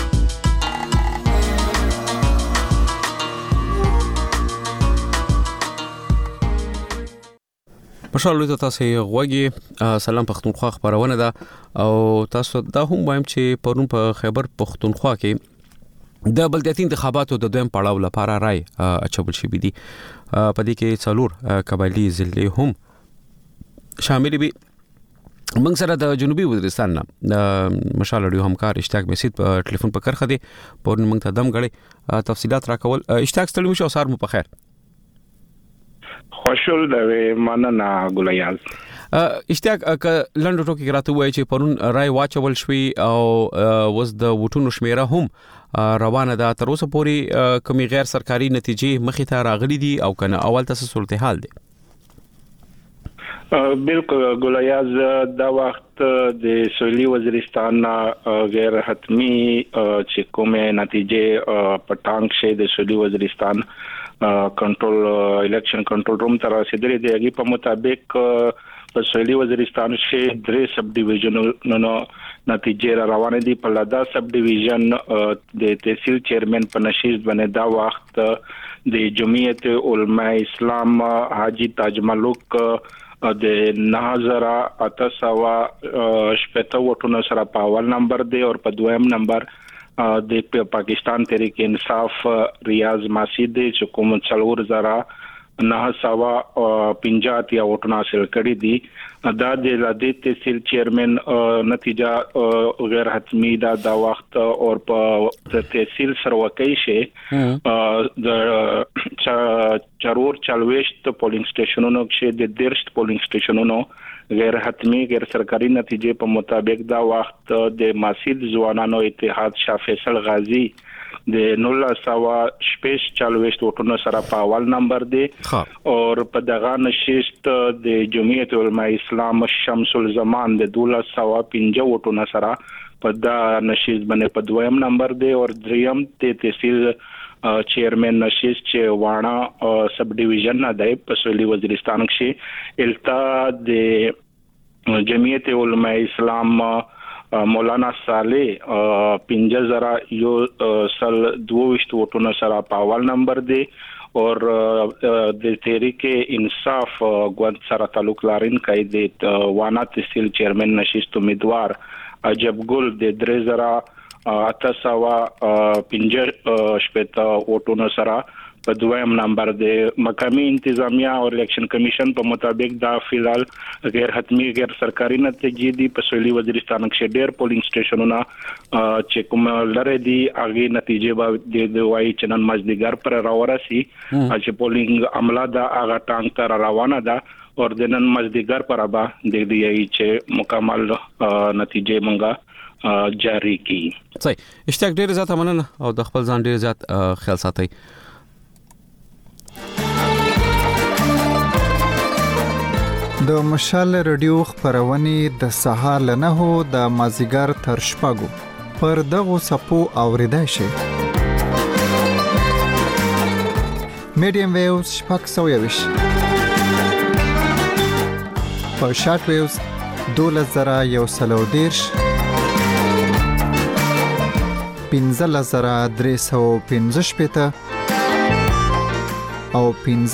مشال ته تاسو غوږی سلام پښتونخوا خبرونه ده او تاسو دا هم وایم چې پرون په خیبر پښتونخوا کې د بلدیاتي انتخاباتو د دویم پړاو لپاره رای اچول شوی دی په دې کې څلور قبایلی ضلع هم شامل دي موږ سره د جنوبي وزیرستان مشال ډیو همکار اشتیاق مسید په ټلیفون په کرخه دي پرون موږ ته دم غړي تفصيلات راکول اشتیاق ستړي مشه او سار مو په خیر خوشحال دی مننه ګلیاز اشتیاق لنډو ټوکی راته وایي چې پرون رای واچول شوی او وز د وټونو شمیره هم روانه ده تر اوسه پورې کومي غیر سرکاري نتیجې مخې ته راغلي دي او کنه اول تاسو صورتحال دي بالکل ګلیاز دا وخت د سویلي وزیرستان غیر حتمی چې کومه نتیجې پټانګ شه د سویلي وزیرستان کنټرول الیکشن کنټرول روم تر رسیدلې دی هغه په مطابق په سویلي وزیرستان کې 3 سب ډیویژنونو نتیجې روانه دي په لادا سب ډیویژن د تحصیل چیرمن په نشیز باندې دا وخت د جمعیت علماء اسلام حاجی تاج ملک د 9800 شپته وټونو سره په اول نمبر دی او په دویم نمبر د پاکستان تحریک انصاف ریاض ماسید چې کوم 4000 950 یا وټونه حاصل کړي دي دا د لادي تحصیل چیرمن نتیجه غیر حتمی دا وخت او په تحصیل سروکۍ شه د چارور 40 پولینګ سټیشنونو کې د 10 پولینګ سټیشنونو غیر حتمی غیر سرکاري نتیجې په مطابق دا وخت د ماسید ځوانانو اتحاد شاه فیصل غازی د 1940 وټونو سره په اول نمبر دی او په دغه نشست د جمعیت علماء اسلام شمس الزمان د 1250 وټونو سره په دا نشست باندې په دویم نمبر دی او دریم د تحصیل چیرمن نشست چې وانا سب ډیویژن نه دی په سویلي وزیرستان کې التا د جمعیت علماء اسلام مولانا صالح 5000 یو سل 22 وټونو سره په اول نمبر دی او د تحریک انصاف غوند سره تعلق لرین کای د وانا تحصیل چیرمن نشست امیدوار عجب ګل د 3850 وټونو سره په دویم نمبر د مقامی انتظامیه او الیکشن کمیشن په مطابق دا فلال غیر حتمی غیر سرکاري نتیجې دي په سویلي وزیرستان کې ډېر پولینګ سټیشنونه چې کوم لري دي هغه نتیجې به د وایي چې نن مازدیګر پر راورسي چې پولینګ عمله دا هغه ټانک تر روانه ده او د نن مازدیګر پر ابا د دې چې مکمل نتیجې مونږه جاری کی. صحیح اشتیاق ډیر زیات مننه او د خپل ځان ډیر زیات خیال ساتئ. د مشال رادیو خبرونه د سهار له 9 د مازیګر تر شپږو پر دغه سپو اوریدای شي. میډیم ویوز شپږ سویوش په شارټ ویوز 2113 15315 او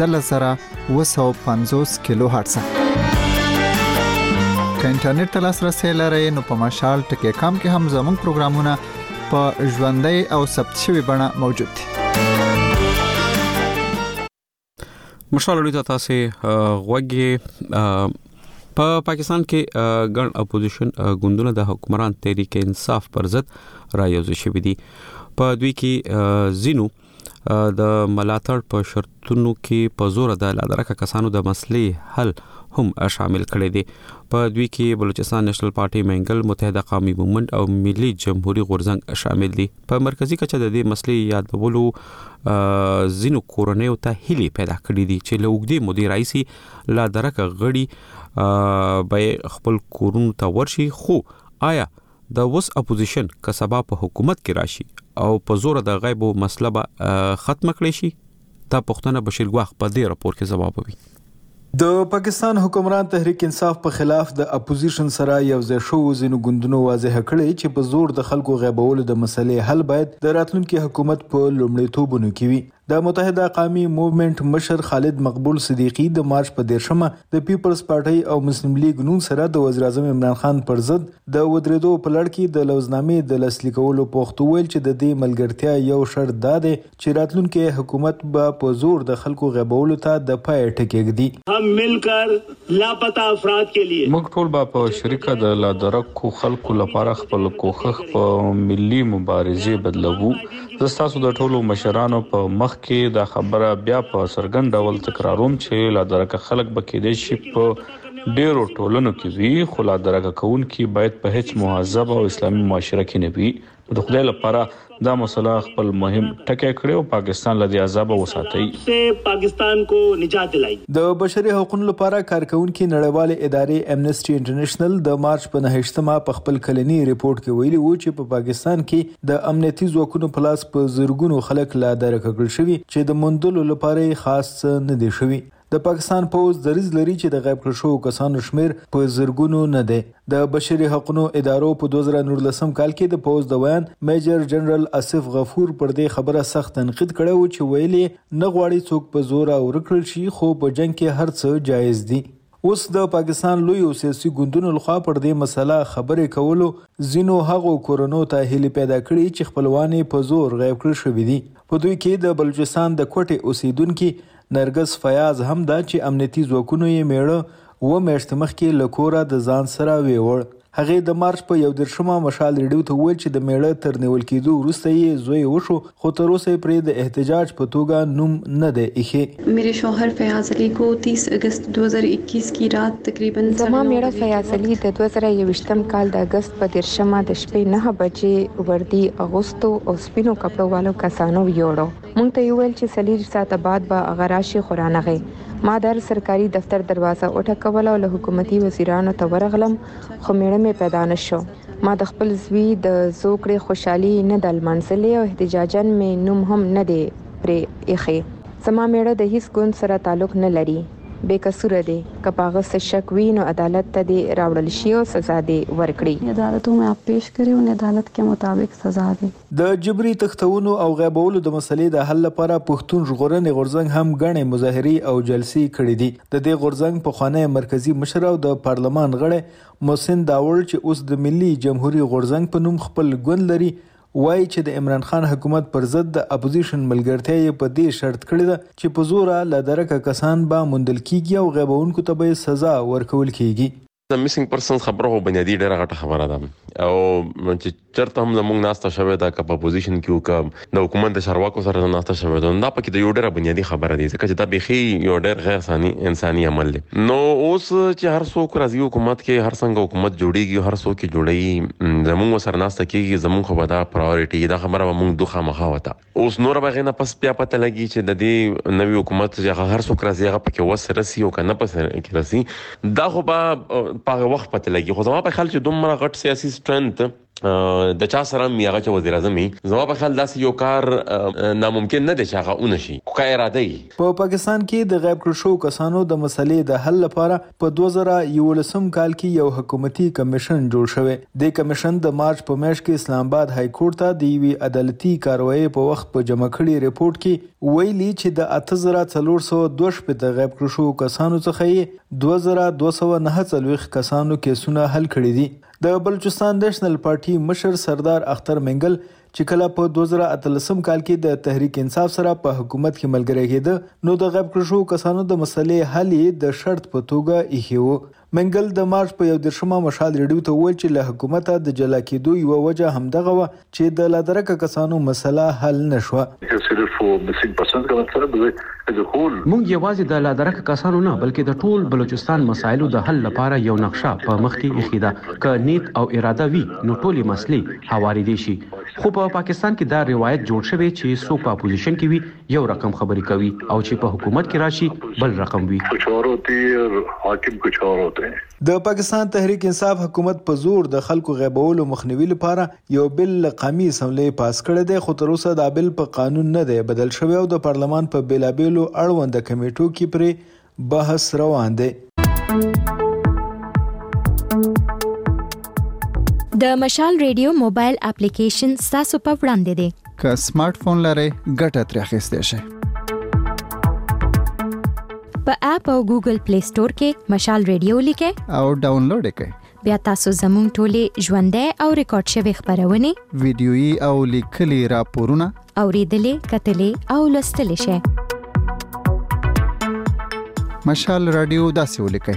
15250 کیلو هرتز. که انټرنیټ ته لاسرسي لرئ نو په مشال ټکی کام کې هم زموږ پروګرامونه په ژوندۍ او ثبت شوی بڼه موجود دي. مشال لري تاسو غوږی په پاکستان کې ګڼ اپوزیشن ګوندونه د حکومران تحریک انصاف پر ضد رايوځي شوی دي. په دوی کې زینو د ملاتړ په شرطونو کې په زور د لادرکه کسانو د مسلې حل هم شامل کړي دي. په دوی کې بلوچستان نېشنل پارټي منګل متحده قومي موومنت او ملي جمهوریت غورځنګ شامل دي. په مرکزی کچه د دې مسلې یادولو زینو کورونیو ته هلي پیدا کړې دي چې له وګړي مدیر رئیسي لادرکه غړي به خپل کورونو ته ورشي. خو آیا د وس اپوزیشن که سبا په حکومت کې راشي او په زور د غیبو مسله به ختم کړي شي؟ دا پښتنه بشیر ګواخ په دې راپور کې ځواب وي. د پاکستان حکمران تحریک انصاف په خلاف د اپوزیشن سره یو ځای شو زینو ګوندونو واضح کړي چې په زور د خلکو غیبولو د مسلې حل باید د راتلونکي حکومت په لومړیتوبونو کې وي. د متحده قومي موومنت مشر خالد مقبول صدیقی د مارچ په 13مه د پیپلز پارټي او مسلم لیگ نون سره د وزیر اعظم عمران خان پر ضد د ودرېدو په لړ کې د لوزنامې د لاسلیک کولو پوښتنه ویل چې د دې ملګرتیا یو شرط ده چې راتلونکي حکومت به په زور د خلکو غیبولو ته د پای ټکیږي. हम मिलकर लापता अफराद के लिए موږ ټول په شریکه د لادرکو خلکو لپاره خپل کوښښ په ملي مبارزه بدلوو. زستاسو د ټولو مشرانو په مخ کې دا خبره بیا په سرګند ډول تکراروم چې لادرکه خلک به کېدې شي په ډیرو ټولنو کې وي، خو لادرکه کوونکي باید په هیڅ مهذب او اسلامي معاشره کې نه وي. د خدای لپاره دا مسله خپل مهم ټکی کړي او پاکستان له دې عذاب وساتي. پاکستان کو نجات دلایي. د بشري حقوقو لپاره کارکونکو نړیواله ادارې امنیسټي انټرنیشنل د مارچ په 9مه په خپل کلنی ریپورت کې ویلي وو چې په پاکستان کې د امنیتي ځواکونو په لاس په زرګونو خلک لا درک کړل شوی چې د موندلو لپاره خاص نه دي شوی. د پاکستان پوز دریز لري چې د غیب کړل شوو کسانو شمیر په زرګونو نه دی. د بشري حقوقو ادارو په 2019 کال کې د پوز د ویان میجر جنرال اسف غفور پر دې خبره سخت تنقید کړی و چې ویلي نه غواړي څوک په زور او ورکړل شي، خو په جنگ کې هر څه جایز دي. اوس د پاکستان لوی او سیاسي ګوندونو لخوا پر دې مسله خبرې کولو زینو هغو کورونو ته هلي پیدا کړي چې خپلوانې په زور غیب کړل شوې دي. په دوی کې د بلوچستان د کوټې اوسیدونکو نرګس فیاض هم دا چې امنیتي ځواکونو یې میړه و میاشت مخکې له کوره د ځان سره ویوړ. هغه د مارچ په 11مه مشال ریډیو ته ویل چې د میړه تر نیول کېدو وروسته یې زوی وشو، خو تر اوسه پرې د احتجاج په توګه نوم نه دی ایښی. मेरे शौहर फयाज अली को 30 अगस्त 2021 की रात तकरीबन زما میړه فیاض علي د 2021 کال د اگست په 13مه د شپې 9 بجې وردی اغوستو او سپینو کپړو والو کسانو ویوړو. مونږ ته ویل چې سلیر ساعت بعد به اغراشي خورانغه. ما در سرکاري دفتر دروازه وټکول او له حکومتي وزیرانو ته ورغلم، خو میړه مې پیدا نشو. ما د خپل زوی د زوکړې خوشحالي نه د منځلې او احتجاجن مې نوم هم نه دی پرې ایښی. زما میړه د هیڅ ګوند سره تعلق نه لري، بے قصور دی. که پاغه څه شک وي نو عدالت ته دی راوړل شي او سزا دی ورکړي. عدالتوں میں آپ پیش کړي او عدالت کے مطابق سزا دی. د جبري تختونو او غیبولو د مسلې د حل لپاره پښتون ژغورنې غورځنګ هم غنې مظاهرې او جلسې کړې دي. د دې غورځنګ په خوانه مرکزی مشر او د پارلمان غړي محسن داوړ چې اوس د ملي جمهوریت غورځنګ په نوم خپل ګوند لري وایي چې د عمران خان حکومت پر ضد د اپوزیشن ملګرتیا یې په دې شرط کړې ده چې په زوره له درکه کسان به موندل کیږي او غیبونکو ته به سزا ورکول کیږي. د میسنګ پرسنز خبره هو بنیادی ډیره غټه خبره ده او چې چرته هم زموږ ناسته شوې ده که په پوزیشن کې وکړه د حکومت د چارواکو سره ناسته شوې ده دا پکې د یو ډیره بنیادی خبره ده ځکه چې دا بيخي یو ډیر غیر انساني عمل دی. نو اوس چې هر څوک راځي حکومت کې هر څنګه حکومت جوړیږي هر څوک جوړي زموږ سره ناسته کېږي زموږ خو دا پرایورټي دا خبره موږ دوه خامخا وته اوس نور به غنه پس بیا پته لګي چې د دې نوې حکومت چې هر څوک راځي هغه پکې وسره سي او کنه پس کې راسي دا خو په وخت پته خو زما په خیال چې دومره غټ سیاسي سټرنث د چا سره میاغه چې وزیر اعظم زما په خیال داسې یو کار ناممکن نه دی چې هغه اونشي کومه اراده ای په پاکستان کې د غیب کړو کسانو د مسلې د حل لپاره په 2011 کال کې یو حکومتي کمیشن جوړ شوی. د کمیشن د مارچ په میاشت کې اسلام آباد های کورټ ته د یوې عدالتي کاروایی په وخت په جمع کړي ریپورت کې ویلي چې د 8402 د غیب کړو کسانو څخه 2249 کسانو کیسونه حل کړي دي. د بلوچستان نیشنل پارټي مشر سردار اختر منګل چې کله په 2013 کال کې د تحریک انصاف سره په حکومت کې ملګری کېده نو د غیب کړو کسانو د مسلې حل د شرط په توګه ایښی و. منګل د مارچ په 11 مشال ریډیو ته وویل چې له حکومته د جلا کېدو یو وجه همدغه و چې د لادرکه کسانو مسله حل نشوه. مونږ یوازې د لادرکه کسانو نه بلکې د ټول بلوچستان مسایلو د حل لپاره یو نقشه په مخ کې ایښې ده که نیت او اراده وي نو ټولې مسلې هوارېدې شي. خو په پاکستان کې دا روایت جوړ شوی چې څوک په اپوزیشن کې وي یو رقم خبرې کوي او چې په حکومت کې راشي بل رقم وي. د پاکستان تحریک انصاف حکومت په زور د خلکو غیبولو مخنیوي لپاره یو بل قومي اسمبلی پاس کړی دی خو تر اوسه دا بل په قانون نه دی بدل شوی او د پارلمان په بیلابیلو اړوند کمیټو کې پرې بحث روان دی. د مشال ریډیو موبایل اپلیکیشن تاسو په وړاندې دی. که سمارټ فون لرئ ګټه ترې اخیستی شئ. په اپ او ګوګل پلی سٹور کې مشال ریډیو لیکئ او ډاونلوډ کړئ. بیا تاسو زموږ ټولې ژوندۍ او ریکارډ شوی خبرونه ویډیويي او لیکلي راپورونه اوریدلې کتلې او لوستلې شئ. مشال رادیو داسې ولیکئ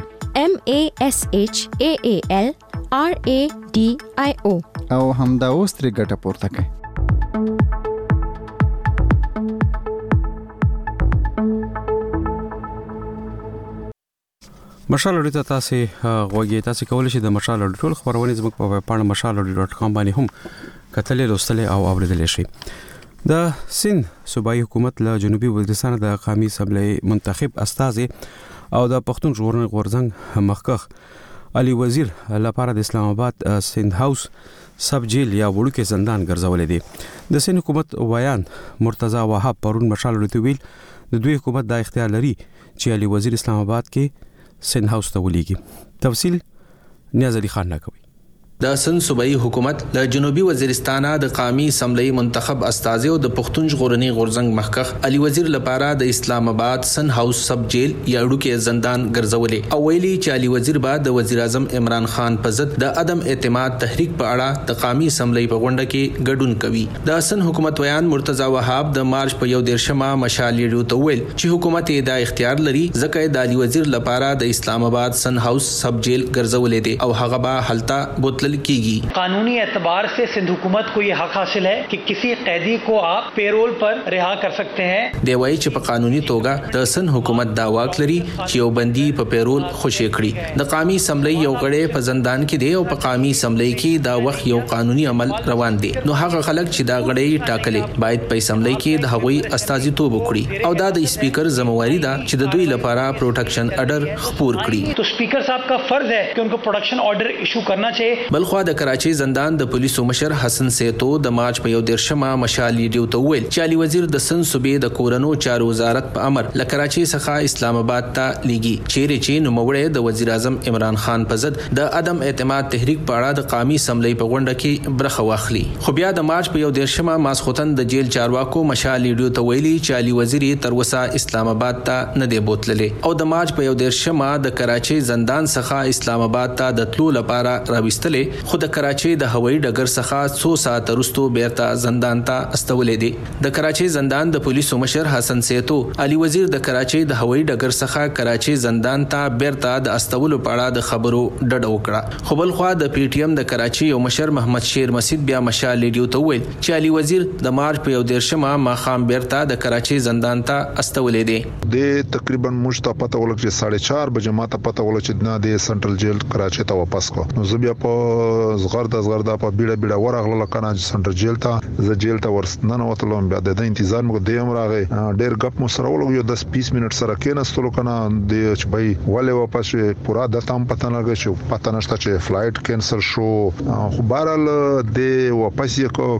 MASHAAL RADIO او همدا اوس ترې ګټه پورته کړئ. مشال اډیو ته تاسو غوږی تاسو کولای شئ د مشال اډیو ټول خبرونه زموږ په ویب پاڼه mashalaudio.com باندې هم کتلې لوستلې او اوریدلې شئ. د سند صوبایي حکومت له جنوبي وزیرستان د قومي اسمبلی منتخب استازي او د پښتون ژغورنې غورځنګ مخکخ علي وزیر لپاره د اسلام آباد سند هاوس سب جیل یا وړوکی زندان ګرځولې دي. د سند حکومت ویان مرتضی وهاب پرون مشال اډیو ویل د دوی حکومت دا اختیار لري چې علي وزیر اسلام آباد کې سند هاوس ته ولېږي. تفصیل نیاز علي خان راکوي. د سند صوبایي حکومت له جنوبي وزیرستان د قومي اسمبلی منتخب استازي او د پښتون ژغورنې غورځنګ مخکخ علي وزیر لپاره د اسلام آباد سند هاوس سب جیل یا وړوکی زندان ګرځولې او ویلي چې علي وزیر بعد د وزیر اعظم عمران خان په ضد د عدم اعتماد تحریک په اړه د قومي اسمبلی په غونډه کې ګډون کوي. د سند حکومت ویان مرتضی وهاب د مارچ په 11 مشال ریډیو ته ویل چې حکومت یې دا اختیار لري ځکه د علي وزیر لپاره د اسلام آباد سند هاوس سب جیل ګرځولې دي او هغه به حالتا بوتل कानूनी एतबार से सिंध हुकूमत को ये हक हासिल है कि किसी कैदी को आप पेरोल पर रिहा कर सकते हैं. دیوای چې په قانوني توګه د سند حکومت دا واک لري چې یو بندي په پیرول خوشی کړي. د قومي اسمبلی یو غړی په زندان کې دی او په قومي اسمبلی کې دا وخت یو قانوني عمل روان دی نو هغه خلک چې دا غړی ټاکلي باید په اسمبلی کې د هغوی استازیتوب وکړي او دا د سپیکر ذمہواری ده چې د دوی لپاره پروټیکشن آرډر خپور کړي. تو سپیکر صاحب کا فرض ہے کہ ان کو پروٹیکشن آرڈر ایشو کرنا چاہیے. بلخوا د کراچي زندان د پولیسو مشر حسن سیتو د مارچ په 11 مشال ریډیو ته ویل چې علي وزیر د سند صوبې د کورونو چارو وزارت په امر له کراچي څخه اسلام آباد ته لیږي چیرې چې نوموړی د وزیر اعظم عمران خان په ضد د عدم اعتماد تحریک په اړه د قومي اسمبلی په غونډه کې برخه واخلي. خو بیا د مارچ په 11 ماسخوتن د جیل چارواکو مشال ریډیو ته ویلي چې علي وزیر تر اوسه اسلام آباد ته نه دی بوتللی او د مارچ په 11 د کراچي زندان څخه اسلام آباد ته د تلو لپاره راوستلې شوې خو د کراچۍ د هوایي ډګر څخه څو ساعت وروسته بیرته زندان ته استولې دي د کراچۍ زندان د پولیسو مشر حسن سیتو علي وزیر د کراچۍ د هوایي ډګر څخه کراچۍ زندان ته بیرته د استولو په اړه د خبرو ډډه وکړه خو بل خو د پی ټی ایم د کراچۍ یو مشر محمد شیر مسجد بیا مشال ریډیو ته وویل چې علي وزیر د مارچ په 13 ماښام بیرته د کراچۍ زندان ته استولې دي د تقریبا مشته پته ولګ چې 4:30 بجې ماته پته ولګ چې نه د سنټرل جیل کراچۍ ته واپس کو نو زه بیا په زغرده په بیړه ورغله کنه سنټرل جیل ته زه جیل ته ورسننه وتلم بیا د انتظار مګ دیم راغی ډېر غپ مو سره ولګ یو 10-20 منټ سره کېناستلو کنه د چې بای ولې واپس پورا د تام پته نه لګی چې پته نشته چې فلایټ کینسل شو خو بهرال د واپس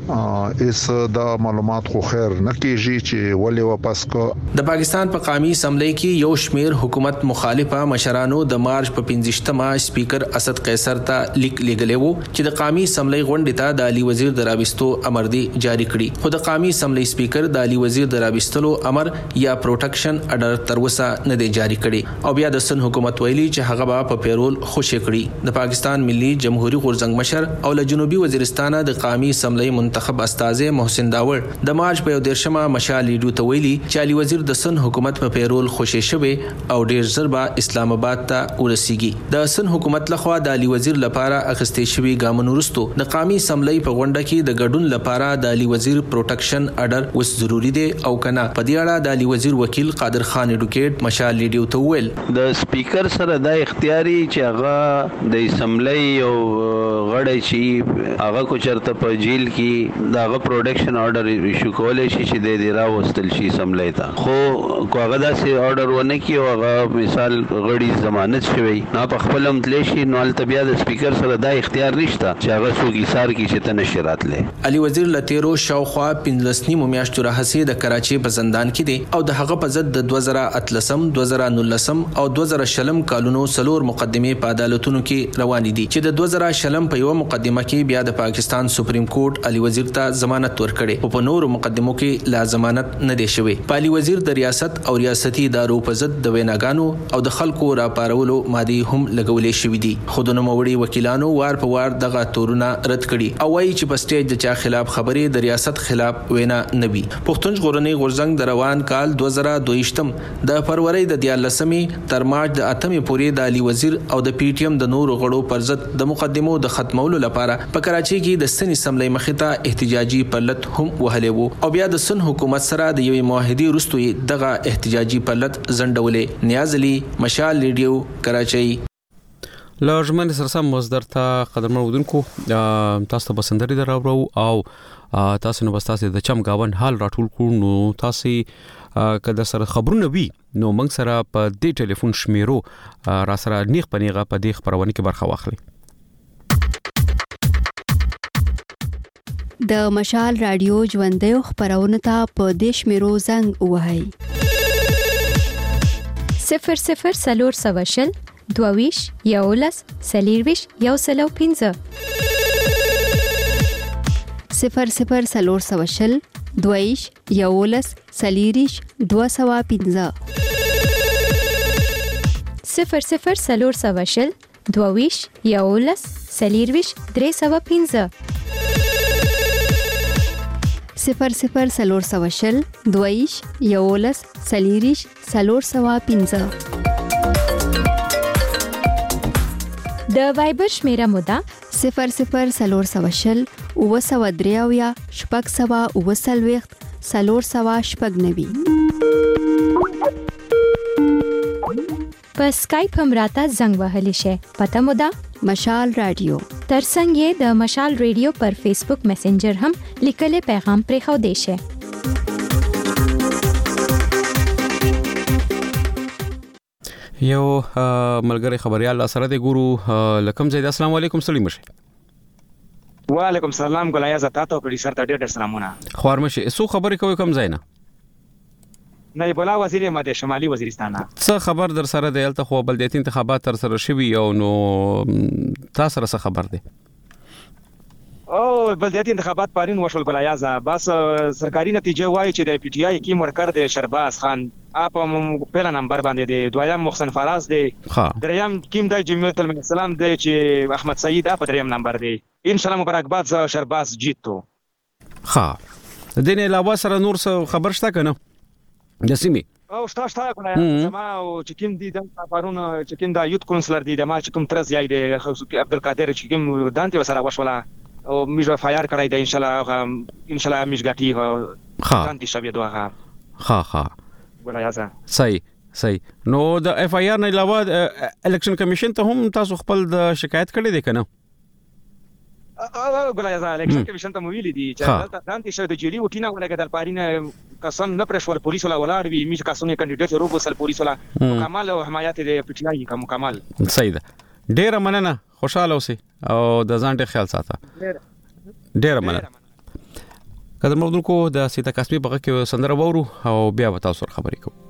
یې اس دا معلومات خو خیر نه کیږي چې ولې واپس کو د پاکستان په قومي اسمبلی کې یو شمیر حکومت مخالفه مشرانو د مارچ په 15 سپیکر اسد قیصر ته لیک لګلې وو چې د قومي اسمبلی غونډې ته د علي وزیر د راوستو امر دی جاری کړي خو د قومي اسمبلی سپیکر د علي وزیر د راوستلو امر یا پروټیکشن اډر تر اوسه نه دی جاری کړي او بیا د سن حکومت ویلي چې هغه په پیرول خوشی کړي د پاکستان ملي جمهوریت غورځنګ مشر او له جنوبي وزیرستان د قومي اسمبلی منتخب استاذ محسن داور د مارچ په 13 مشال ریډیو ته ویلي چې علي وزیر د سن حکومت په پیرول خوشی شوی او ډیر ضربه اسلام آباد ته ورسیږي د سن حکومت لخوا د علي وزیر لپاره اخستې شوی ګامونو وروسته د قومي اسمبلی په غونډه کې د ګډون لپاره د علي وزیر پروټیکشن اډر وس ضروری دی او کنه په دې اړه د علي وزیر وکیل قادر خان اډوکیټ مشال ریډیو ته ویل د سپیکر سره د اختیاري چې هغه د اسمبلی او غړی چې هغه کو چرته په جیل کې داغه پروډکشن آرډر ایشو کولای شي چې د دې راوستل شي اسمبلی ته خو هغه داسې آرډر ونه کی او هغه مثال غړي ضمانت شوی نه په خپل متلی شي نو التبیا د سپیکر سره د اختیار نشته چې هغه څوک ایثار کی چې تنشرات لې علي وزیر لتیرو شاوخوا 15 میاشتو راهسي د کراچۍ په زندان کې دی او د هغه په ضد د 2013 2019 او 2020 کالونو سلور مقدمه په عدالتونو کې روانې دي چې د 2020 په یو مقدمه کې بیا د پاکستان سپریم کورټ علي وزیر ته ضمانت ورکړي او په نورو مقدمو کې لا ضمانت نه دی شوی په علي وزیر د ریاست او ریاستي ادارو په ضد د ویناګانو او د خلکو راپارولو مادي هم لګولې شوې دي خو د نوموړي وکیلانو وار په وار دغه تورونه رد کړي او وايي چې په سټیج د چا خلاف خبرې د ریاست خلاف وینا نه وي پښتون ژغورنې غورځنګ د روان کال 2022 د فروری د 14 تر مارچ د 8 پورې د علي وزیر او د پی ټی ایم د نورو غړو پر ضد د مقدمو د ختمولو لپاره په کراچۍ کې د سن اسمبلی مخې ته احتجاجي پلت هم وهلې وو او بیا د سن حکومت سره د یوې معاهدې وروسته دغه احتجاجي پلت زندولې نیاز علي مشال ریډیو کراچۍ لازمن سرسم مصدر ته قدرمن ودونکو تاسو ته بسندري دراوړو او تاسو نو بس تاسو د چم گاون حال راټول کړو نو تاسو کله سره خبرونه وي نو موږ سره په دې ټلیفون شمیرو را سره نیغ پنیغه په دې خبرونه کې برخه واخلي د مشال رادیو ژوندې خبرونه ته په دې شمیرو زنګ وهاي 00 سلور سواشل دوویش یولس سلیرویش یوسلو 15 00 سلور سواشل دویش یولس سلیریش 215 00 سلور سواشل دوویش یولس سلیرویش 315 00 سلور سواشل دویش یولس سلیریش 315 د وایبر شمیره مودا 00 سلور سواشل او سوادریاویا شپږ سوا او سلويخت سلور سوا شپږ نوي په اسکایپ هم راته زنګ وهلی شي پته مودا مشال رادیو ترڅنګ یې د مشال ریډیو پر فیسبوک میسنجر هم لیکلې پیغام پرې خو دی شي یو ملګری خبريال سره د ګورو لکم زید السلام علیکم سلیم شه وعلیکم السلام ګلیا زتا ته په سر ته ډېر سلامونه خوارمشه سو خبرې کوي کم زینا نه بولا وزیر ماده شمالي وزیرستان څه خبر در سره د الته خو بلدیت انتخابات تر سره شوي او نو تاسو سره خبر دی او بلدیاتي انتخابات پارین وشول ګلایازه بس سرکاري نتیجه وایي چې د پی ټی آی کی مرکر د شرباز خان اپ په نمبر باندې دی دویم محسن فراز دی دریم کیم د جمعیت السلام دی چې احمد سعید اپ دریم نمبر دی ان شاء الله مبارکباد شرباز جیتو ها د دې علاوه سره نور څه خبر شته کنه د سیمه او شتا ما او چې کوم دي د خبرونه چې کوم د یوت کونسلر دي د ما چې کوم ترز یای دی عبدالقادر چې کوم دانته وسره وشولا او میجو فایر کړای دی ان شاء الله میجګاټي دانته شوی دوه ها ګلایازه صحیح نو د اف آی آر نه علاوه الیکشن کمیشن ته هم تاسو خپل د شکایت کړی دی کنه ګلایازه الیکشن کمیشن ته ویلي دي چې دانته شوی د جیلی وټینا ولګه د پارینه کسان نه پرشول پولیس ولا ولاړ وی میج کسانې کاندیدټ روبو سل پولیس ولا مکمل او حمایت د پی ټی آی کا مکمل صحیح ده ډیر مننه خوشاله اوسئ او د ځان ته خیال ساته ډیر مننه قدر مردونکو د سیتا قسمی بغه کې سندره وورو او بیا وتا سره خبرې کوو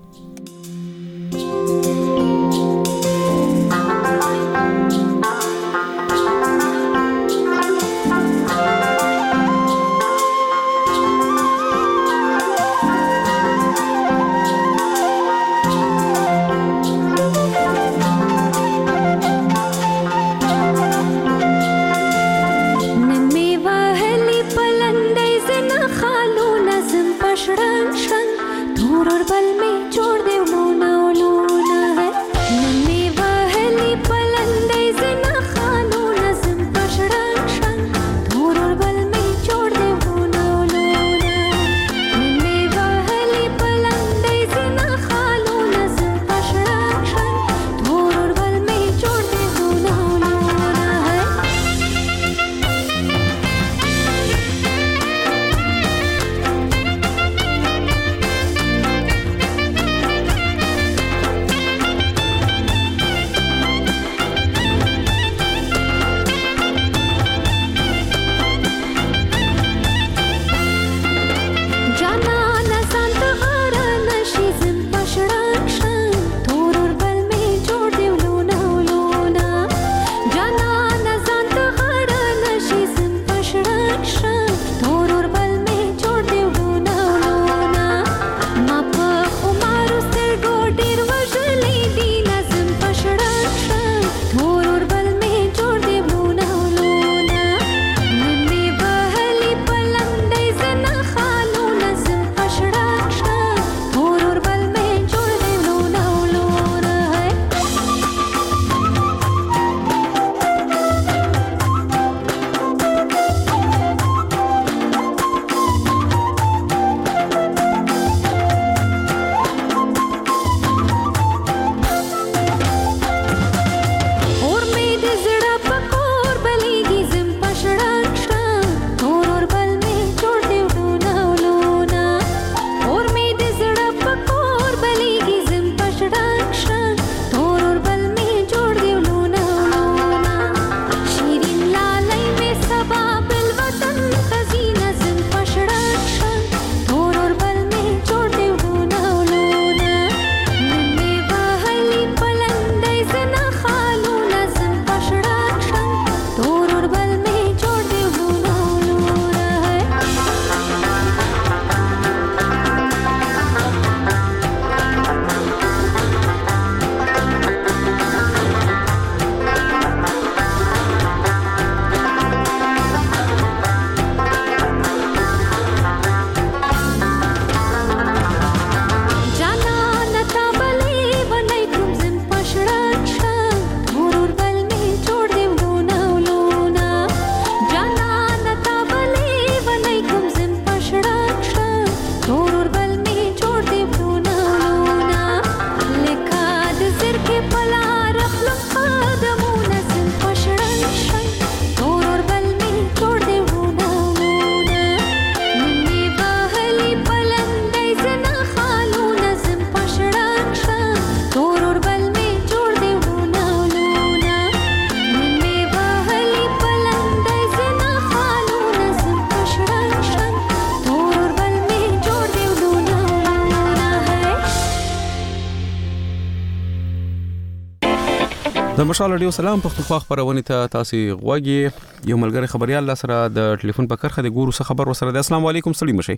د مشال رادیو سلام پښتونخوا خبرونه ته تاسو غوږی یو ملګری خبريال سره د ټلیفون په کرخه د ګورو څخه خبر وسره د السلام علیکم سلیم شي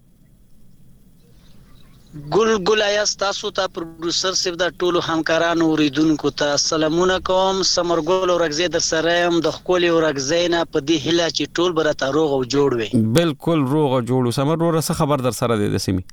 ګل ایاس تاسو ته پروډوسر سیف د ټولو همکارانو اوریدونکو ته سلامونه کوم سمرګل او رغزي در سره هم د خولي او رغزینا په دې هله چې ټول برته روغ او جوړ وي بالکل روغ او جوړ سمر ور څه خبر در سره د سیمي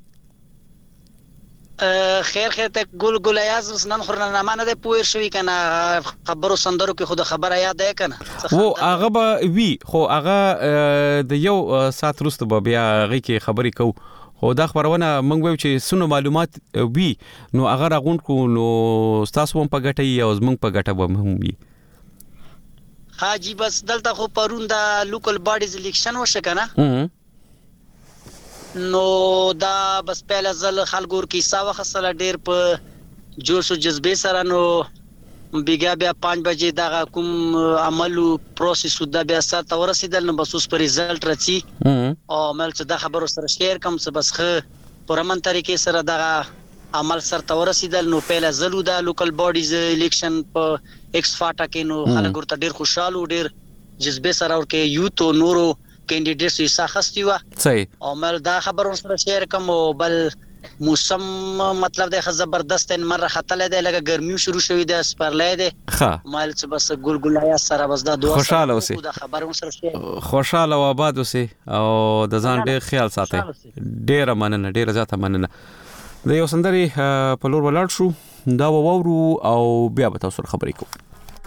خیر ته ګل ایاز نن خورنه نه ده پوهر شوی کنه خبرو سندرو کې خود خبره یاد ده کنه وو هغه به وی خو هغه د یو سات وروسته به بیا هغه کې خبرې کو خو دا خبرونه مونږ وایو چې سونو معلومات وی نو هغه راغون کو نو تاسو هم په ګټي او زمونږ په ګټه به هم وي حاجی بس دلته خو پرون دا لوکل باډیز الیکشن وشه کنه نو دا بس پهلا ځل خلګور کې ساوه خصله ډیر په جوش او جذبه سره نو بیا 5 بجې دا کوم عملو پروسس د بیا سره تورسیدل نو بس اوس پر ریزلټ راځي او مل څه د خبرو سره شیر کوم څه بس خه پرمن طریقې سره دا عمل سره تورسیدل نو پهلا ځلو دا لوکل باډیز الیکشن په ایکس فاټا کې نو خلګور ته ډیر خوشاله ډیر جذبه سره ورکه یوت او نورو کینډیډیټس یې ساخستي و صحیح او مل دا خبرو سره شیر کوم بل موسم مطلب د زبردست مره خطل دی لکه ګرمي شروع شوې ده سپرلې ده ښه مال څه بس ګلګلیا سره بس دا دوه خوشاله اوسه دا خبرو سره شیر خوشاله او آباد اوسه او د ځان ډیر خیال ساتي ډیر مننه ډیر زیاته مننه د یو سندري په لور ولاړ شو دا وورو او بیا به تاسو خبرې کوو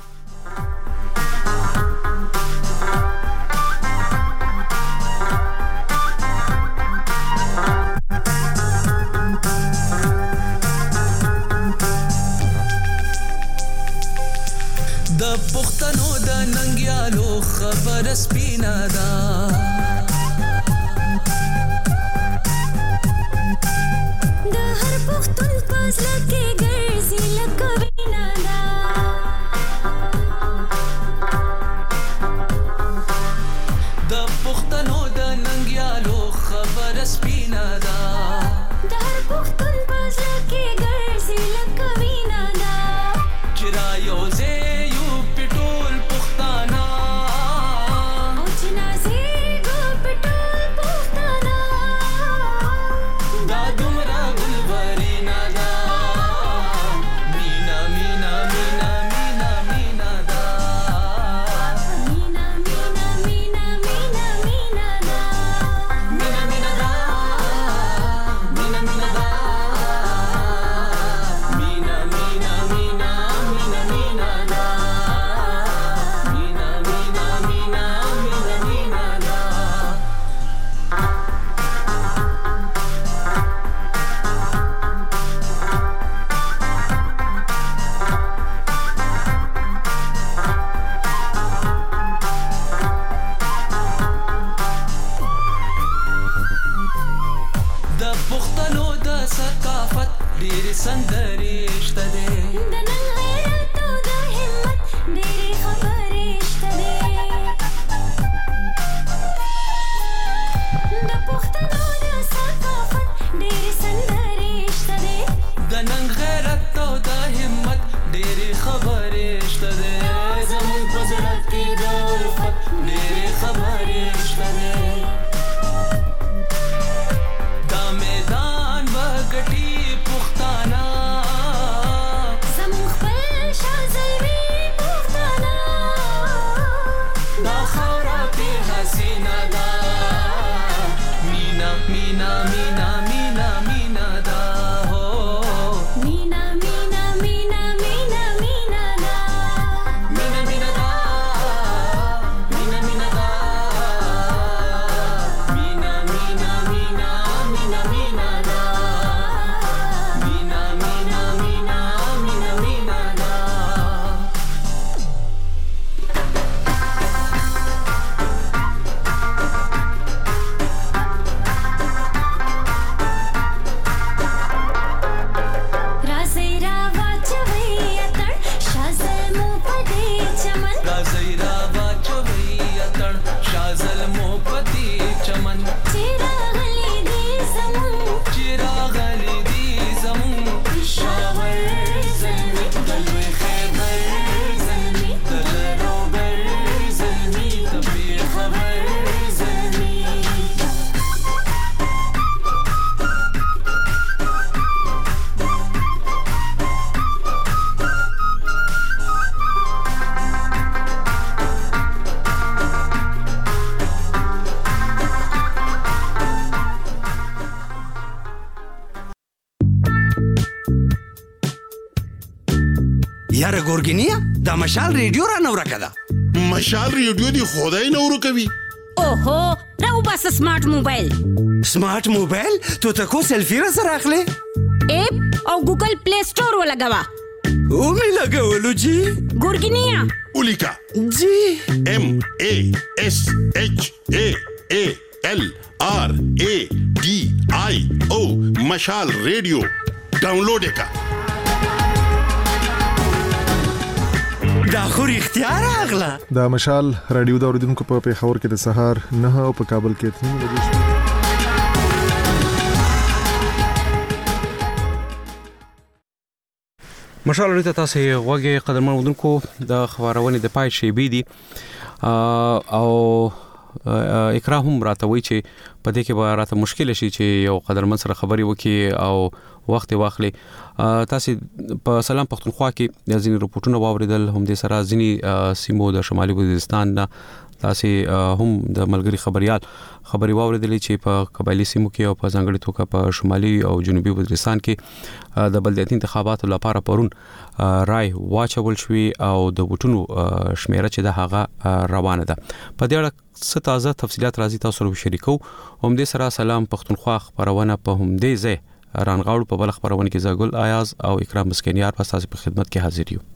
پختنو د ننګیالو خبر سپینا دا د هر پختون پزله کې ګرځي لکه وینا دا د پختنو د ننګیالو خبر سپینا دا د هر پختون پزله کې ګرځي لکه وینا دا چرا یوزه یاره ګورګینیا د مشال ریډیو را نور کده مشال ریډیو دی خدای نور کوي اوهو راو بس سمارټ موبایل تو تکو سیلفی را سره اخلي اپ او ګوګل پلی سٹور ولګوا او می لګولو جی ګورګینیا اولیکا جی MASHALRADIO مشال ریډیو ډاونلوډ کا دا خو اختیار اغلا د مشال رادیو د اوریدونکو په پیښور کې د سهار 9 او په کابل کې 3 بجې مشال رادیو ته تاسو غوږی قدرمن اوریدونکو د خبرونه د پای شی بي دي او اقرا هم راته وی چې په دې کې به راته مشکل شي چې یو قدرمن سره خبري وکي او وخت واخلي تاسو په سلام پښتونخوا کې ځینې رپورټونه واوریدل هم د سره ځینې سیمو د شمالي وزیرستان نه تاسو هم د ملګری خبري واوریدلې چې په قبایلی سیمو کې او په ځانګړي توګه په شمالي او جنوبي وزیرستان کې د بلدیاتي انتخاباتو لپاره پرون رای واچول شوې او د وټونو شمیره چې د هغه روانه ده په دې اړه څه تازه تفصيلات راځي تاسو سره شریکو هم دې سره سلام پښتونخوا خبرونه په هم دې ځای رانغاړو په بل خبرونه کې زګل آیاز او اکرام مسکینیار په تاسو په خدمت کې حاضر یو